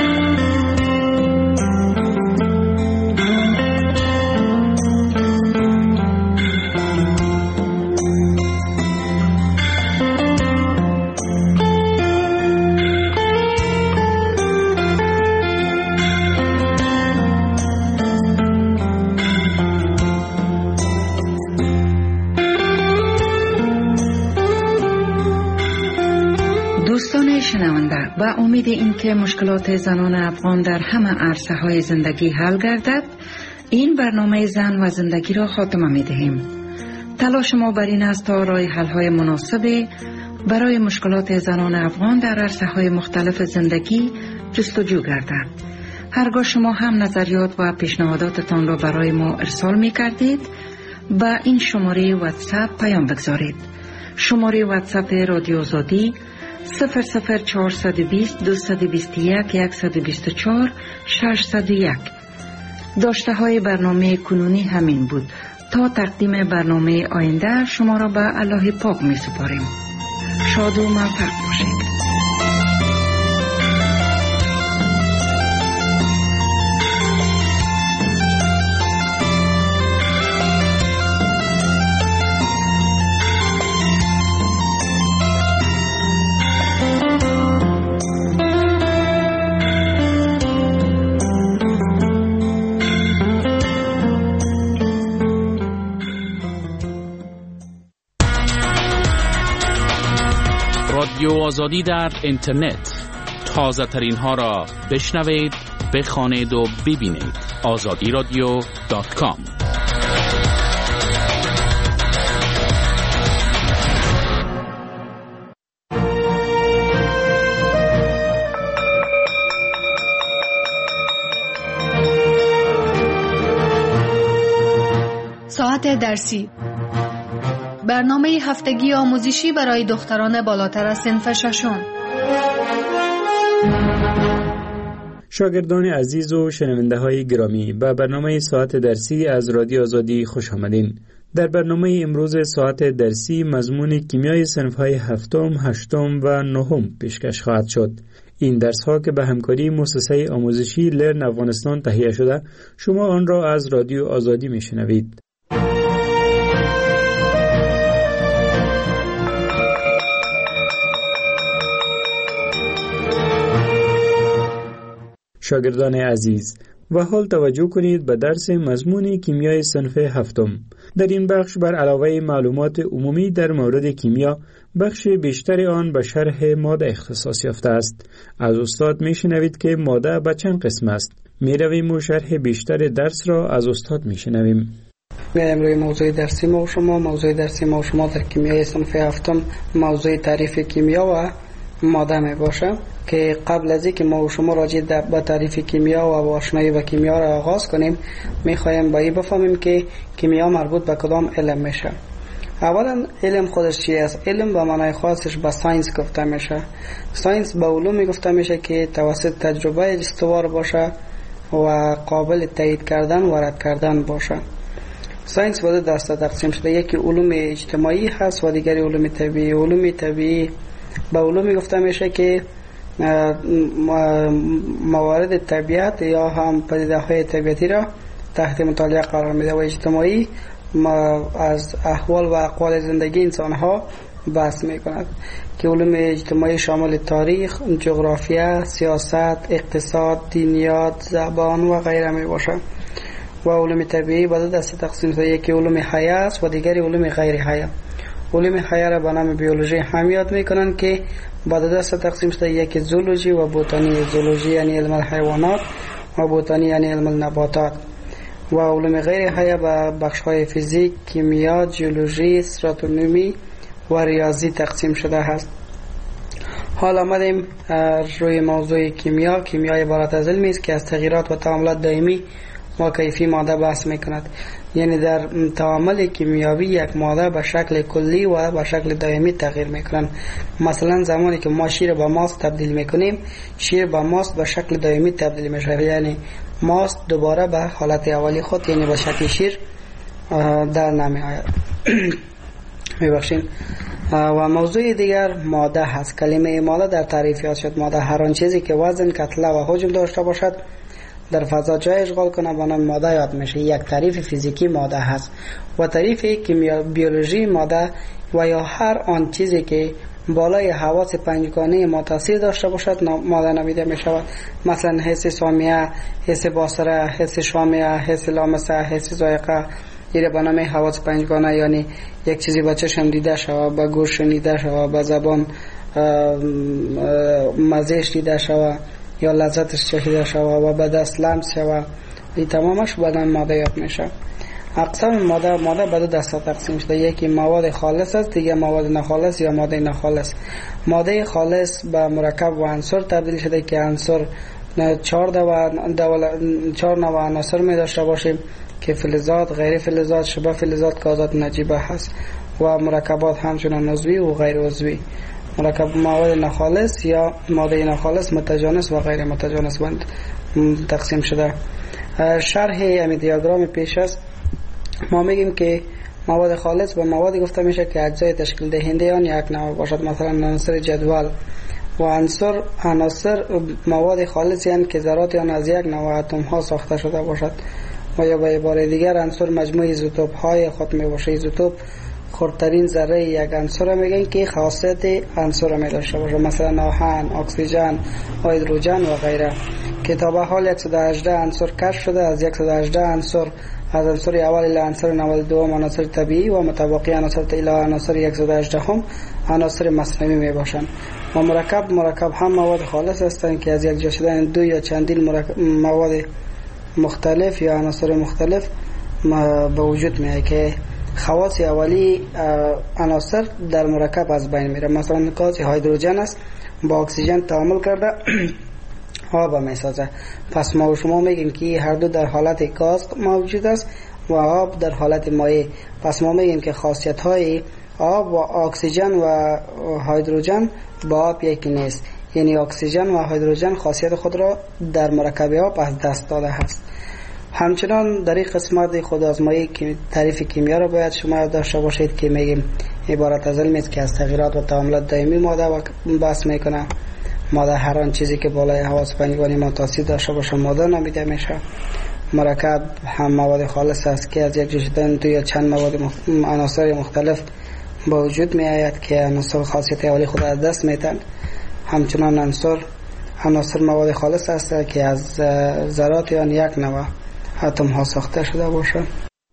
و امید این که مشکلات زنان افغان در همه عرصه های زندگی حل گردد، این برنامه زن و زندگی را خاتمه می دهیم. تلاش ما بر این است تا راه حل های مناسب برای مشکلات زنان افغان در عرصه های مختلف زندگی جستجو گردد. هرگاه شما هم نظریات و پیشنهاداتتان را برای ما ارسال می کردید با این شماره واتساپ پیام بگذارید. شماره واتساپ رادیو آزادی صفر صفر چهارصد و بیست دویست و بیست و یک صد و بیست و چهار ششصد و یک. داشته های برنامه کنونی همین بود. تا تقدیم برنامه آینده شما را به الله پاک می سپاریم. شاد و موفق باشید. رادیو آزادی در اینترنت، تازه ترین ها را بشنوید، بخوانید و ببینید. آزادی رادیو دات کام. ساعت درسی، برنامه هفتگی آموزشی برای دختران بالاتر از صنف ششم. شاگردان عزیز و شنونده های گرامی، به برنامه ساعت درسی از رادیو آزادی خوش آمدین. در برنامه امروز ساعت درسی مضمون کیمیای صنف های هفتم، هشتم و نهم پیشکش خواهد شد. این درس ها که به همکاری مؤسسه آموزشی لرن افغانستان تهیه شده، شما آن را از رادیو آزادی میشنوید. شاگردان عزیز، و حال توجه کنید به درس مضمون کیمیای صنف هفتم. در این بخش بر علاوه معلومات عمومی در مورد کیمیا، بخش بیشتر آن به شرح ماده اختصاص یافته است. از استاد میشنوید که ماده به چند قسم است. میرویم و شرح بیشتر درس را از استاد میشنویم. میریم روی موضوع درسی ما و شما. موضوع درسی ما و شما در کیمیای صنف هفتم موضوع تعریف کیمیا و ماده می باشه که قبل از اینکه ما و شما راجع به تعریف کیمیا و آشنایی با کیمیا را آغاز کنیم، میخوایم با این بفهمیم که کیمیا مربوط به کدام علم میشه. اولا علم خودش چی است؟ علم به معنای خاصش به ساینس گفته میشه. ساینس به علومی گفته میشه که توسط تجربه استوار باشه و قابل تایید کردن و رد کردن باشه. ساینس به دو دسته تقسیم شده، یکی علوم اجتماعی هست و دیگری علوم طبیعی. علوم طبیعی به علومی گفته میشه که موارد طبیعت یا هم پدیده های طبیعتی را تحت مطالعه قرار میده، و اجتماعی از احوال و اقوال زندگی انسان ها بحث میکند که علوم اجتماعی شامل تاریخ، جغرافیا، سیاست، اقتصاد، دینیات، زبان و غیره می باشه. و علوم طبیعی به دو دسته تقسیم شده، یکی علوم حیه است و دیگری علوم غیر حیه. علوم حیه را به نام بیولوژی هم یاد میکنن که به دو دسته تقسیم شده، یکی زولوژی و بوتانی. زولوژی یعنی علم الحیوانات و بوتانی یعنی علم النباتات. و علوم غیر حیه به بخش های فیزیک، کیمیا، جیولوژی، استراتونومی و ریاضی تقسیم شده است. حال آمدیم روی موضوع کیمیا. کیمیا عبارت از علمی است که از تغییرات و تعاملات دائمی و کیفی ماده بحث میکند. یعنی در تعامل کیمیاوی یک ماده به شکل کلی و به شکل دائمی تغییر میکنند. مثلا زمانی که ما شیر به ماست تبدیل میکنیم، شیر به ماست به شکل دائمی تبدیل میشه، یعنی ماست دوباره به حالت اولی خود یعنی به شکل شیر در نمی آید. میبخشید. و موضوع دیگر ماده هست. کلمه ماده در تعریف یاد شد. ماده هر آن چیزی که وزن، کتله و حجم داشته باشد در فضا جای اشغال کنه به نام ماده یاد میشه. یک تعریف فیزیکی ماده هست. و تعریف کیمیا بیولوژی ماده و یا هر آن چیزی که بالای حواس پنجگانه ما تاثیر داشته باشد ماده نامیده می شود. مثلا حس سامیه، حس بصره، حس شامه، حس لامسه، حس ذائقه. این به نام حواس پنجگانه، یعنی یک چیزی با چشم دیده شود، با گوش شنیده شود، با زبان مزهش دیده شود یا لذتش چشیده شود و به دست لمس شود. این تمامش به نام ماده یاد میشه. اقسام ماده ماده به دو دسته تقسیم شده، یکی مواد خالص است، دیگه مواد ناخالص یا ماده ناخالص. ماده خالص به مرکب و عنصر تبدیل شده که عنصر چهار چهار نوع عناصر می داشته باشیم که فلزات، غیر فلزات، شبه فلزات، گازات نجیبه هست و مرکبات همچنان عضوی و غیر عضوی. مرکب مواد ناخالص یا ماده ناخالص متجانس و غیر متجانس بند تقسیم شده. شرح همین دیاگرام پیش است. ما میگیم که مواد خالص به موادی گفته میشه که اجزای تشکیل دهنده آن یک نوع باشد، مثلا عناصر جدول. و عناصر عناصر مواد خالص یعنی که ذرات آن از یک نوع اتم ها ساخته شده باشد. و یا به عباره دیگر عنصر مجموعه ایزوتوپ های خود می باشه. ایزوتوپ خردترین ذره یک عنصر میگن که خاصیت عنصر می داشته باشه، مثلا آهن، اکسیژن، هیدروژن و غیره. که تا به حال صد و هجده عنصر کشف شده. از صد و هجده عنصر از عنصر اول الی عنصر نود و دو عناصر طبیعی و متبقی عناصر الی عناصر صد و هجده هم عناصر مصنوعی می باشند. و مرکب مرکب هم مواد خالص هستند که از یک جا شدن دو یا چندین مواد مختلف یا عناصر مختلف به وجود میاد که خواص اولی عناصر در مرکب از بین میره. مثلا گاز هیدروژن است، با اکسیژن تعامل کرده آب میسازه. پس ما و شما میگیم که هر دو در حالت گاز موجود است و آب در حالت مایع. پس ما میگیم که خاصیت های آب و اکسیژن و هیدروژن با آب یکی نیست، یعنی اکسیژن و هیدروژن خاصیت خود را در مرکب آب از دست داده است. همچنان در این قسمت خود آزمایی که تعریف کیمیا را باید شما داشته باشید که میگیم عبارت از علمی است که از تغییرات و تعاملات دائمی ماده و بحث میکنه. ماده هر آن چیزی که بالای حواس پنجگانه ما تاثیر داشته باشه ماده نامیده میشه. مرکب هم مواد خالص است که از یک جا شدن دو یا چند مواد مخ... عناصر مختلف با وجود می آید که عناصر خاصیت اولی خود از دست میتن. همچنان عنصر عناصر مواد خالص است که از ذرات یا یک نوع اتم ها ساخته شده باشه.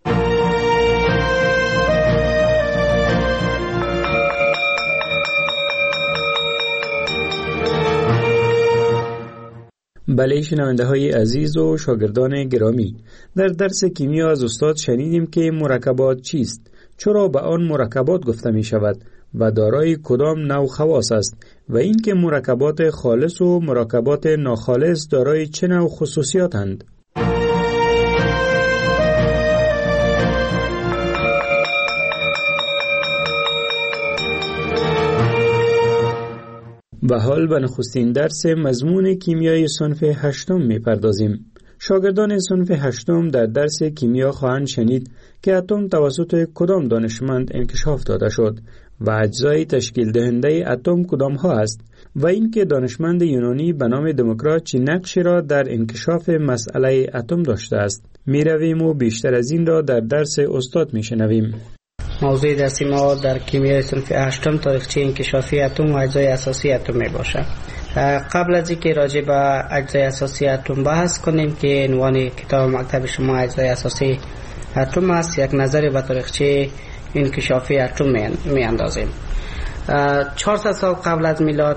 بله شنونده های عزیز و شاگردان گرامی، در درس کیمیا از استاد شنیدیم که مرکبات چیست، چرا به آن مرکبات گفته می شود و دارای کدام نوع خواص است و اینکه مرکبات خالص و مرکبات ناخالص دارای چه نوع خصوصیاتند. به حال به نخستین درس مضمون کیمیای صنف هشتم می پردازیم. شاگردان صنف هشتم در درس کیمیا خواهند شنید که اتم توسط کدام دانشمند انکشاف داده شد و اجزای تشکیل دهنده اتم کدام ها است و اینکه دانشمند یونانی به نام دموکریت چه نقشی را در انکشاف مسئله اتم داشته است. می رویم و بیشتر از این را در درس استاد می شنویم. موضوع درسی ما در کیمیای صنف هشتم تاریخچه انکشافی اتم و اجزای اساسی اتم می باشه. قبل از اینکه راجع به اجزای اساسی اتم بحث کنیم که عنوان کتاب مکتب شما اجزای اساسی اتم است، یک نظری به تاریخچه انکشافی اتم می اندازیم. چهارصد سال قبل از میلاد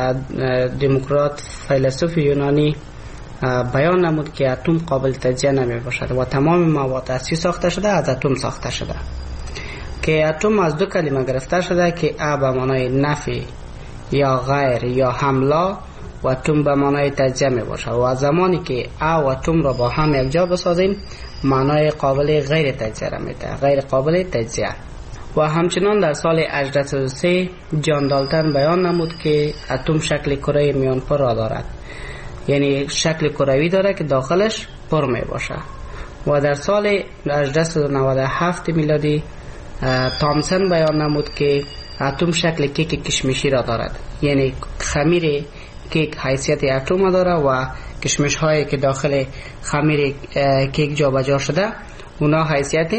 دموکریت فیلسوف یونانی بیان نمود که اتم قابل تجزیه نمی باشد و تمام مواد اصلی ساخته شده از اتم ساخته شده، که اتم از دو کلمه گرفته شده که ا به معنای نفی یا غیر یا حمله و اتم به معنای تجزیه می باشد و زمانی که ا و اتم را با هم یک جا بسازیم معنای قابل غیر تجزیه را می ده، غیر قابل تجزیه. و همچنان در سال هجده صد و سه جان دالتن بیان نمود که اتم شکل کره میان پر را دارد، یعنی شکل کروی داره که داخلش پر می باشه. و در سال هجده صد و نود و هفت میلادی تامسون بیان نمود که اتم شکل کیک کشمشی را دارد، یعنی خمیر کیک حیثیت اتم داره و کشمش هایی که داخل خمیر کیک جا بجا شده اونا حیثیت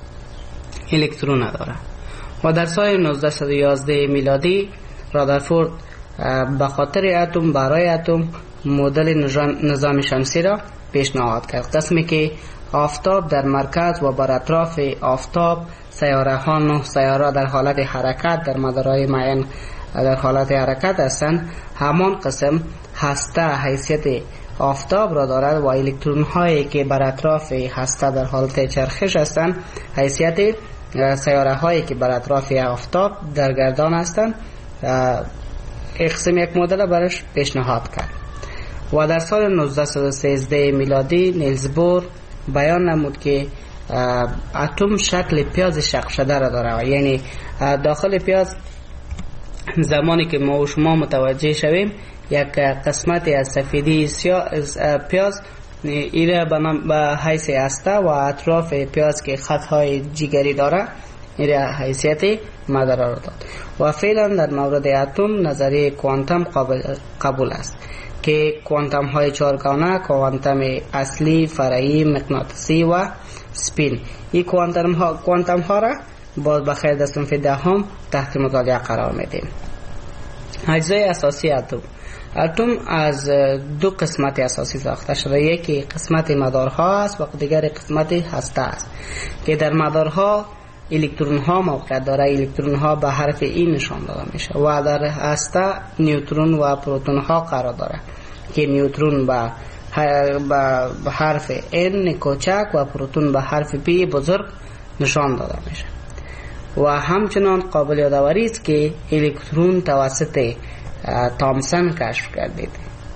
الکترون داره. و در سال نوزده صد و یازده میلادی رادرفورد به خاطر اتم برای اتم مدل نظام شمسی را پیشنهاد کرد، قسمی که آفتاب در مرکز و بر اطراف آفتاب سیاره ها نه سیاره در حالت حرکت در مدارهای معین در حالت حرکت هستند. همان قسم هسته حیثیت آفتاب را دارد و الکترون هایی که بر اطراف هسته در حالت چرخش هستند حیثیت سیاره هایی که بر اطراف آفتاب در گردان هستند. قسم یک مدل برش پیشنهاد کرد. و در سال نوزده صد و سیزده میلادی نیلز بور بیان نمود که اتم شکل پیاز شق شده را داره، یعنی داخل پیاز زمانی که ما و شما متوجه شویم یک قسمتی از سفیدی پیاز ایره به حیث هسته و اطراف پیاز که خطهای جگری داره ایره حیثیت مدار را داد. و فعلا در مورد اتم نظریه کوانتم قابل قبول است که کوانتم های چهارگانه، کوانتم اصلی، فرعی، مغناطیسی و سپین، این کوانتم ها کوانتم ها را باز بخیر در صنف دهم تحت مطالعه قرار میدیم. اجزای اساسی اتم. اتم از دو قسمت اساسی ساخته شده، یکی قسمت مدارها است و دیگر قسمت هسته است که در مدارها الکترون ها موقعیت داره، الکترون ها به حرف ای نشان داده میشه و در هسته نیوترون و پروتون ها قرار داره که نیوترون به به حرف N کوچک و پروتون به حرف P بزرگ نشان داده میشه. و همچنان قابل یادآوری است که الکترون توسط تامسون کشف گردید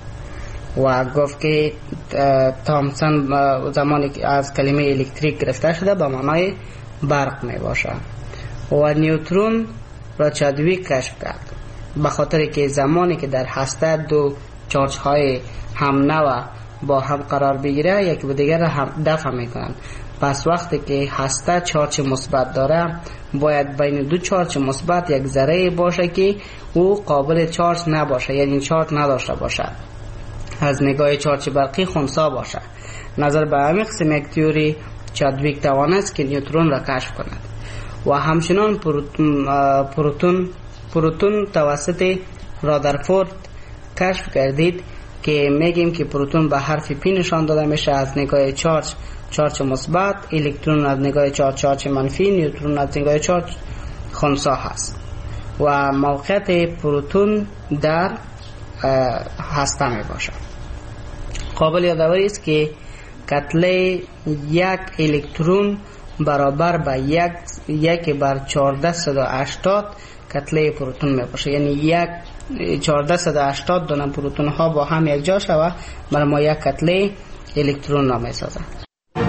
و گفت که تامسون زمانی که از کلمه الکتریک گرفته شده به معنای برق می باشه. و نیوترون را چادویک کشف کرد به خاطر که زمانی که در هسته دو چارج های هم نوع با هم قرار بگیره یکی به دیگر هم دفع میکنن، پس وقتی که هسته چارج مثبت داره باید بین دو چارج مثبت یک ذره باشه که او قابل چارج نباشه، یعنی چارج نداشته باشه، از نگاه چارج برقی خنثی باشه. نظر به همین قسم یک تئوری چادویک توانست که نیوترون را کشف کند. و همچنان پروتون پروتون پروتون توسط رادرفورد کشف گردید که میگیم که پروتون به حرف پی نشان داده میشه از نگاه چارج چارج مثبت، الکترون از نگاه چارج چارج منفی، نیوترون از نگاه چارج خنثی هست و موقعیت پروتون در هسته می باشد. قابل یادآوری است که کتله یک الکترون برابر به یک یک بر چهارده صد و هشتاد کتله پروتون می باشه، یعنی یک چهارده صد و هشتاد دانه پروتون ها با هم یک جا شوه برای ما یک کتله الکترون را می سازد.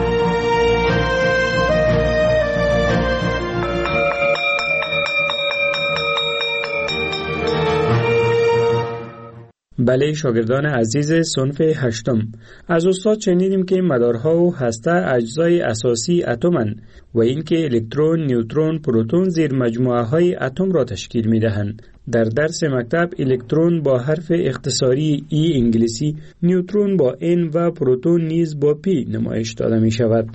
بله شاگردان عزیز صنف هشتم، از استاد شنیدیم که مدارها و هسته اجزای اساسی اتمند و اینکه الکترون، نیوترون، پروتون زیر مجموعه های اتم را تشکیل می دهند. در درس مکتب الکترون با حرف اختصاری ای انگلیسی، نیوترون با ان و پروتون نیز با پی نمایش داده می شود.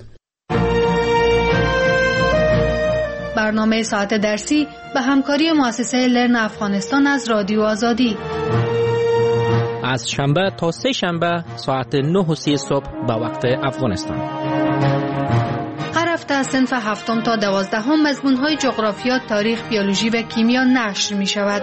برنامه ساعت درسی به همکاری مؤسسه لرن افغانستان از رادیو آزادی از شنبه تا سه شنبه ساعت نه و سی صبح به وقت افغانستان. هر هفته از صنف هفتم تا دوازدهم مضمون‌های جغرافیا، تاریخ، بیولوژی و کیمیا نشر می شود.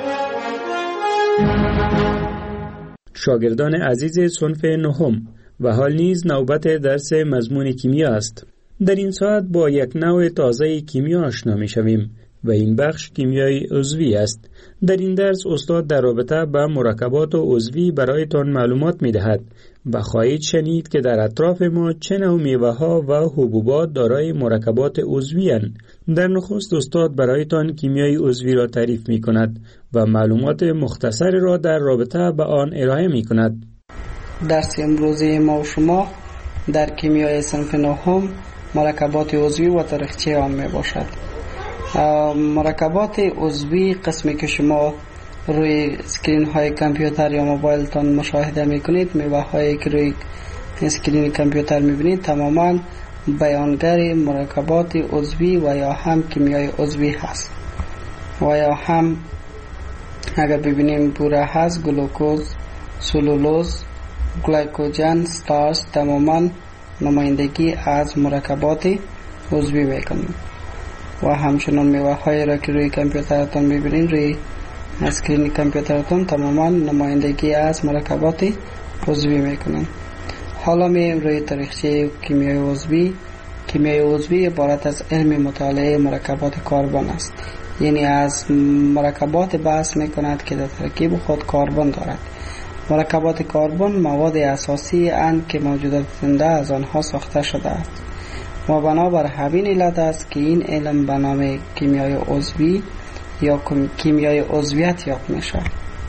شاگردان عزیز صنف نهم، و حال نیز نوبت درس مضمون کیمیا است. در این ساعت با یک نوع تازه کیمیا آشنا می شویم و این بخش کیمیای عضوی است. در این درس استاد در رابطه با مرکبات عضوی برایتان معلومات می دهد و خواهید شنید که در اطراف ما چه نوع میوه ها و حبوبات دارای مرکبات عضوی اند. در نخست استاد برایتان کیمیای عضوی را تعریف می کند و معلومات مختصر را در رابطه با آن ارائه می کند. درس امروزی ما و شما در کیمیای صنف نهم مرکبات عضوی و تاریخچه آن می باشد. مرکبات عضوی قسمی که شما روی اسکرین های کامپیوتر یا موبایل تان مشاهده میکنید، میوه هایی که روی اسکرین کامپیوتر میبینید تماما بیانگر مرکبات عضوی و یا هم کیمیای عضوی هست و یا هم اگر ببینیم بوره هست، گلوکوز، سلولوز، گلیکوژن، ستارچ تماما نمایندگی از مرکبات عضوی میکنند. و همچنان میوه هایی را که روی کامپیوترتان میبینید روی اسکرین کامپیوترتان تماما نمایندگی از مرکبات عضوی میکنند. حالا میایم روی تاریخچه کیمیای عضوی. کیمیای عضوی عبارت از علم مطالعه مرکبات کربن است، یعنی از مرکبات بحث میکند که در ترکیب خود کربن دارد. مرکبات کربن مواد اساسی اند که موجودات زنده از آنها ساخته شده است و بنابر همین علت است که این علم به نام کیمیای عضوی یا کیمیای عضویت یاد میشه.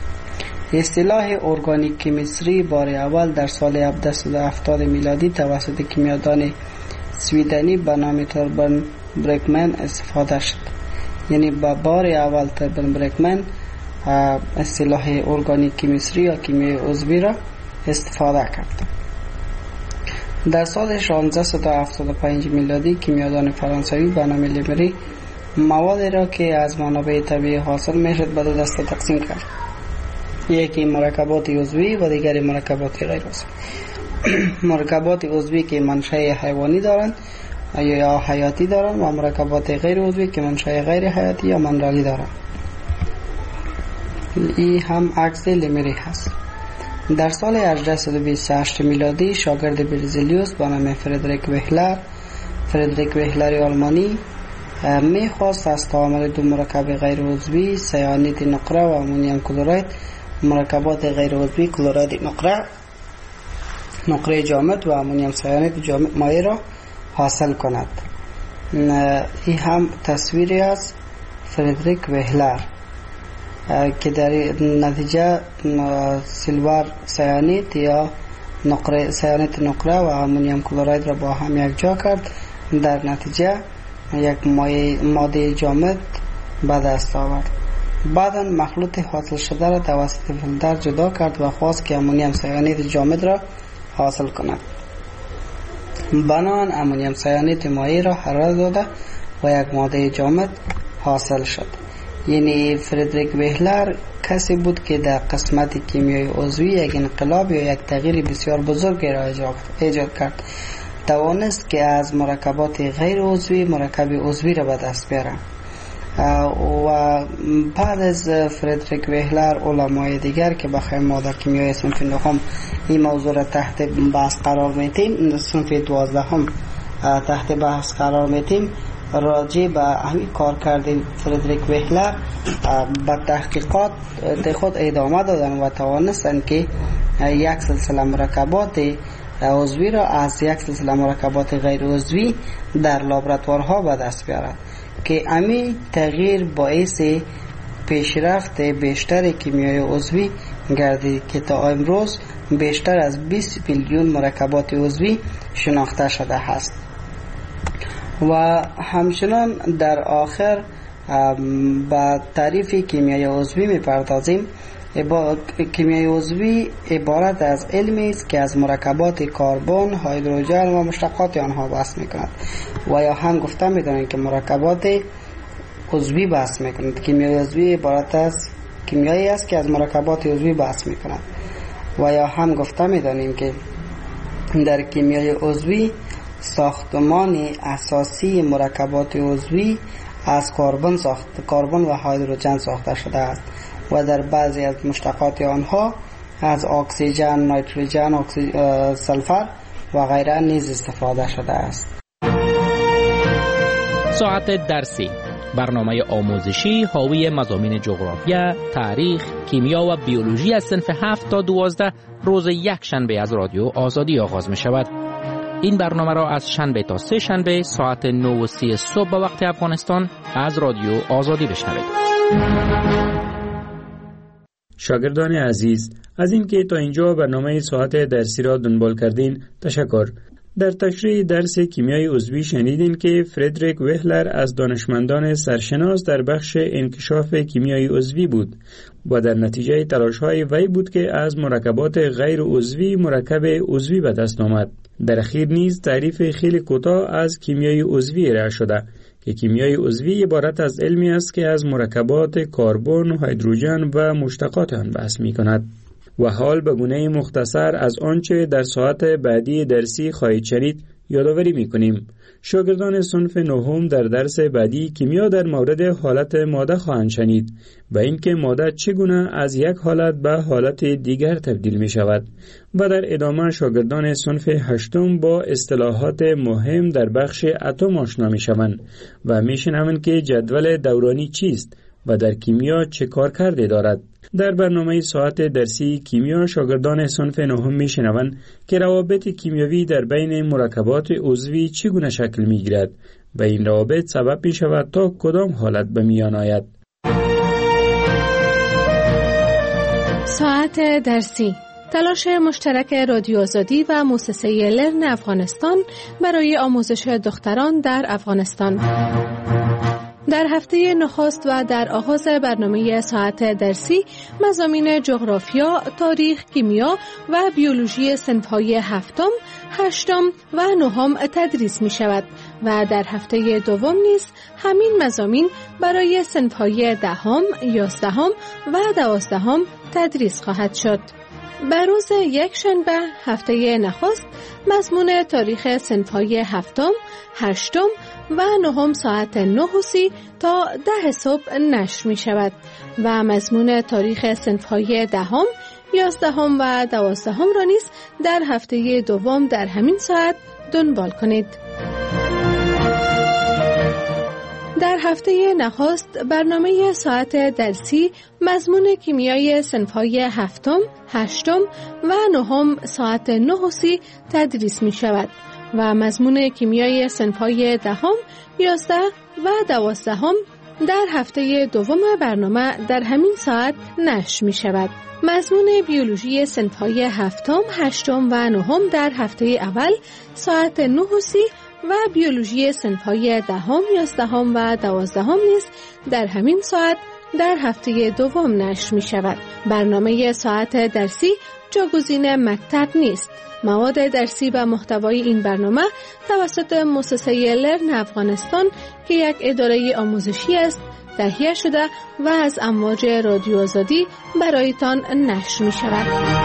اصطلاح ارگانیک کیمیستری بار اول در سال هفتصد و هفتاد میلادی توسط کیمیادان سویدنی به نام توربن برکمن استفاده شد. یعنی با بار اول توربن برکمن اصطلاح ارگانیک کیمیستری یا کیمیای عضوی را استفاده کرد. در سال شانزده و هفتاد و پنج میلادی کیمیادان فرانسوی به نام لیمری موادی را که از منابع طبیعی حاصل میشد به دو دسته تقسیم کرد. یکی مرکبات عضوی و دیگری مرکبات غیر عضوی. مرکبات عضوی که منشأ حیوانی دارند یا حیاتی دارند و مرکبات غیر عضوی که منشأ غیر حیاتی یا منرالی دارند. این هم عکس لیمری هست. در سال هجده و بیست و هشت میلادی شاگرد برزیلیوس به نام فردریک وهلر فردریک وهلر آلمانی میخواست از تعامل دو مرکب غیر عضوی سیانید نقره و امونیم کلورید مرکبات غیر عضوی کلورید نقره نقره جامد و امونیم سیانید جامد مایع را حاصل کند. این هم تصویری از فردریک وهلر که در نتیجه سیلور سیانید یا نقره سیانید نقره و امونیم کلورید را با هم یک جا کرد. در نتیجه یک ماده جامد به دست آورد. بعدا مخلوط حاصل شده را توسط فیلتر جدا کرد و خواست که امونیم سیانید جامد را حاصل کند. بنابراین امونیم سیانید مایع را حرارت داده و یک ماده جامد حاصل شد. یعنی فردریک وهلر کسی بود که در قسمت کیمیای عضوی یک انقلاب یا یک تغییر بسیار بزرگ را ایجاد کرد. توانست که از مرکبات غیر عضوی مرکب عضوی را به دست بیاره و بعد از فردریک وهلر علمای دیگر که بخیر ما در کیمیای صنف نهم این موضوع را تحت بحث قرار میتیم، صنف دوازدهم تحت بحث قرار میتیم، راجع به همین کار کردیم فردریک وهلر به تحقیقات خود ادامه دادن و توانستن که یک سلسله مرکبات عضوی را از یک سلسله مرکبات غیر عضوی در لابراتوارها به دست بیارد که همین تغییر باعث پیشرفت بیشتر کیمیای عضوی گردید که تا امروز بیشتر از بیست میلیون مرکبات عضوی شناخته شده است. و همچنان در آخر با تعریف کیمیای عضوی میپردازیم. کیمیای عضوی عبارت از علمی است که از مرکبات کربن، هیدروژن و مشتقات آنها بحث میکند و یا هم گفته میدانیم که مرکبات عضوی بحث میکند. کیمیای عضوی عبارت از کیمیایی است که از مرکبات عضوی بحث میکند و یا هم گفته میدانیم که در کیمیای عضوی ساختمان اساسی مرکبات عضوی از کربن ساخت کربن و هیدروژن ساخته شده است و در بعضی از مشتقات آنها از اکسیژن، نیتروژن، اکسی... سلفر و غیره نیز استفاده شده است. ساعت درسی، برنامه آموزشی حاوی مضامین جغرافیا، تاریخ، کیمیا و بیولوژی از صنف هفت تا دوازده روز یک شنبه از رادیو آزادی آغاز می شود. این برنامه را از شنبه تا سه شنبه ساعت نه و سی صبح به وقت افغانستان از رادیو آزادی بشنوید. شاگردان عزیز، از اینکه تا اینجا برنامه ساعت درسی را دنبال کردین تشکر. در تشریح درس کیمیای عضوی شنیدین که فردریک وهلر از دانشمندان سرشناس در بخش انکشاف کیمیای عضوی بود و در نتیجه تلاش‌های وی بود که از مرکبات غیر عضوی مرکب عضوی به دست آمد. در اخیر نیز تعریف خیلی کوتاه از کیمیای عضوی ارائه شده که کیمیای عضوی عبارت از علمی است که از مرکبات کربن، هیدروژن و مشتقات آن بحث می‌کند. و حال به گونه مختصر از آنچه در ساعت بعدی درسی خواهید شنید یادآوری می‌کنیم. شاگردان صنف نهم در درس بعدی کیمیا در مورد حالت ماده خواهند شنید و اینکه ماده چگونه از یک حالت به حالت دیگر تبدیل می شود و در ادامه شاگردان صنف هشتم با اصطلاحات مهم در بخش اتم آشنا می شوند و می شنوند که جدول دورانی چیست و در کیمیا چه کار کرده دارد. در برنامه ساعت درسی کیمیا شاگردان صنف نهم می شنوند که روابط کیمیاوی در بین مرکبات عضوی چگونه شکل می گیرد و این روابط سبب می شود تا کدام حالت به میان آید. ساعت درسی، تلاش مشترک رادیو آزادی و مؤسسه لرن افغانستان برای آموزش دختران در افغانستان. در هفته نخست و در آغاز برنامه ساعت درسی مضامین جغرافیا، تاریخ، کیمیا و بیولوژی صنف‌های هفتم، هشتم و نهم تدریس می شود و در هفته دوم نیز همین مضامین برای صنف‌های دهم، یازدهم و دوازدهم تدریس خواهد شد. بر روز یک شنبه هفته نخست مضمون تاریخ صنف‌های هفتم، هشتم و نهم ساعت نه و سی تا ده صبح نشر می شود و مضمون تاریخ صنف‌های دهم، یازدهم و دوازدهم را نیز در هفته دوم در همین ساعت دنبال کنید. در هفته نخست برنامه ساعت درسی مضمون کیمیای صنف‌های هفتم، هشتم و نهم ساعت نه و سی تدریس می شود و مضمون کیمیای صنف‌های دهم، یازده و دوازدهم در هفته دوم برنامه در همین ساعت نشر می شود. مضمون بیولوژی صنف‌های هفتم، هشتم و نهم در هفته اول ساعت نه و سی و بیولوژی صنف‌های دهم، یازدهم و دوازدهم نیز در همین ساعت در هفته دوم نشر می شود. برنامه ساعت درسی جاگزین مکتب نیست. مواد درسی و محتوای این برنامه توسط مؤسسه لرن افغانستان که یک اداره آموزشی است تهیه شده و از امواج رادیو آزادی برایتان نشر می شود.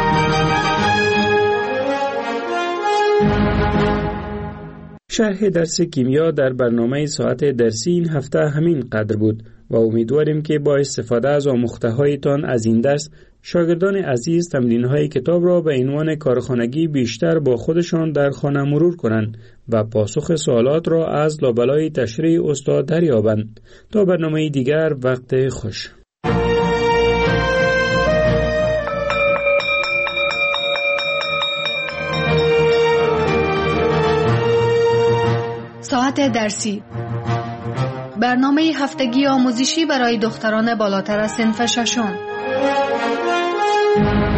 شرح درس کیمیا در برنامه ساعت درسی این هفته همین قدر بود و امیدواریم که با استفاده از آموخته‌هایتان از این درس شاگردان عزیز تمرین‌های کتاب را به عنوان کارخانگی بیشتر با خودشان در خانه مرور کنند و پاسخ سوالات را از لابلای تشریح استاد دریابند. تا برنامه دیگر، وقت خوش. ساعت درسی، برنامه هفتگی آموزشی برای دختران بالاتر از صنف ششم.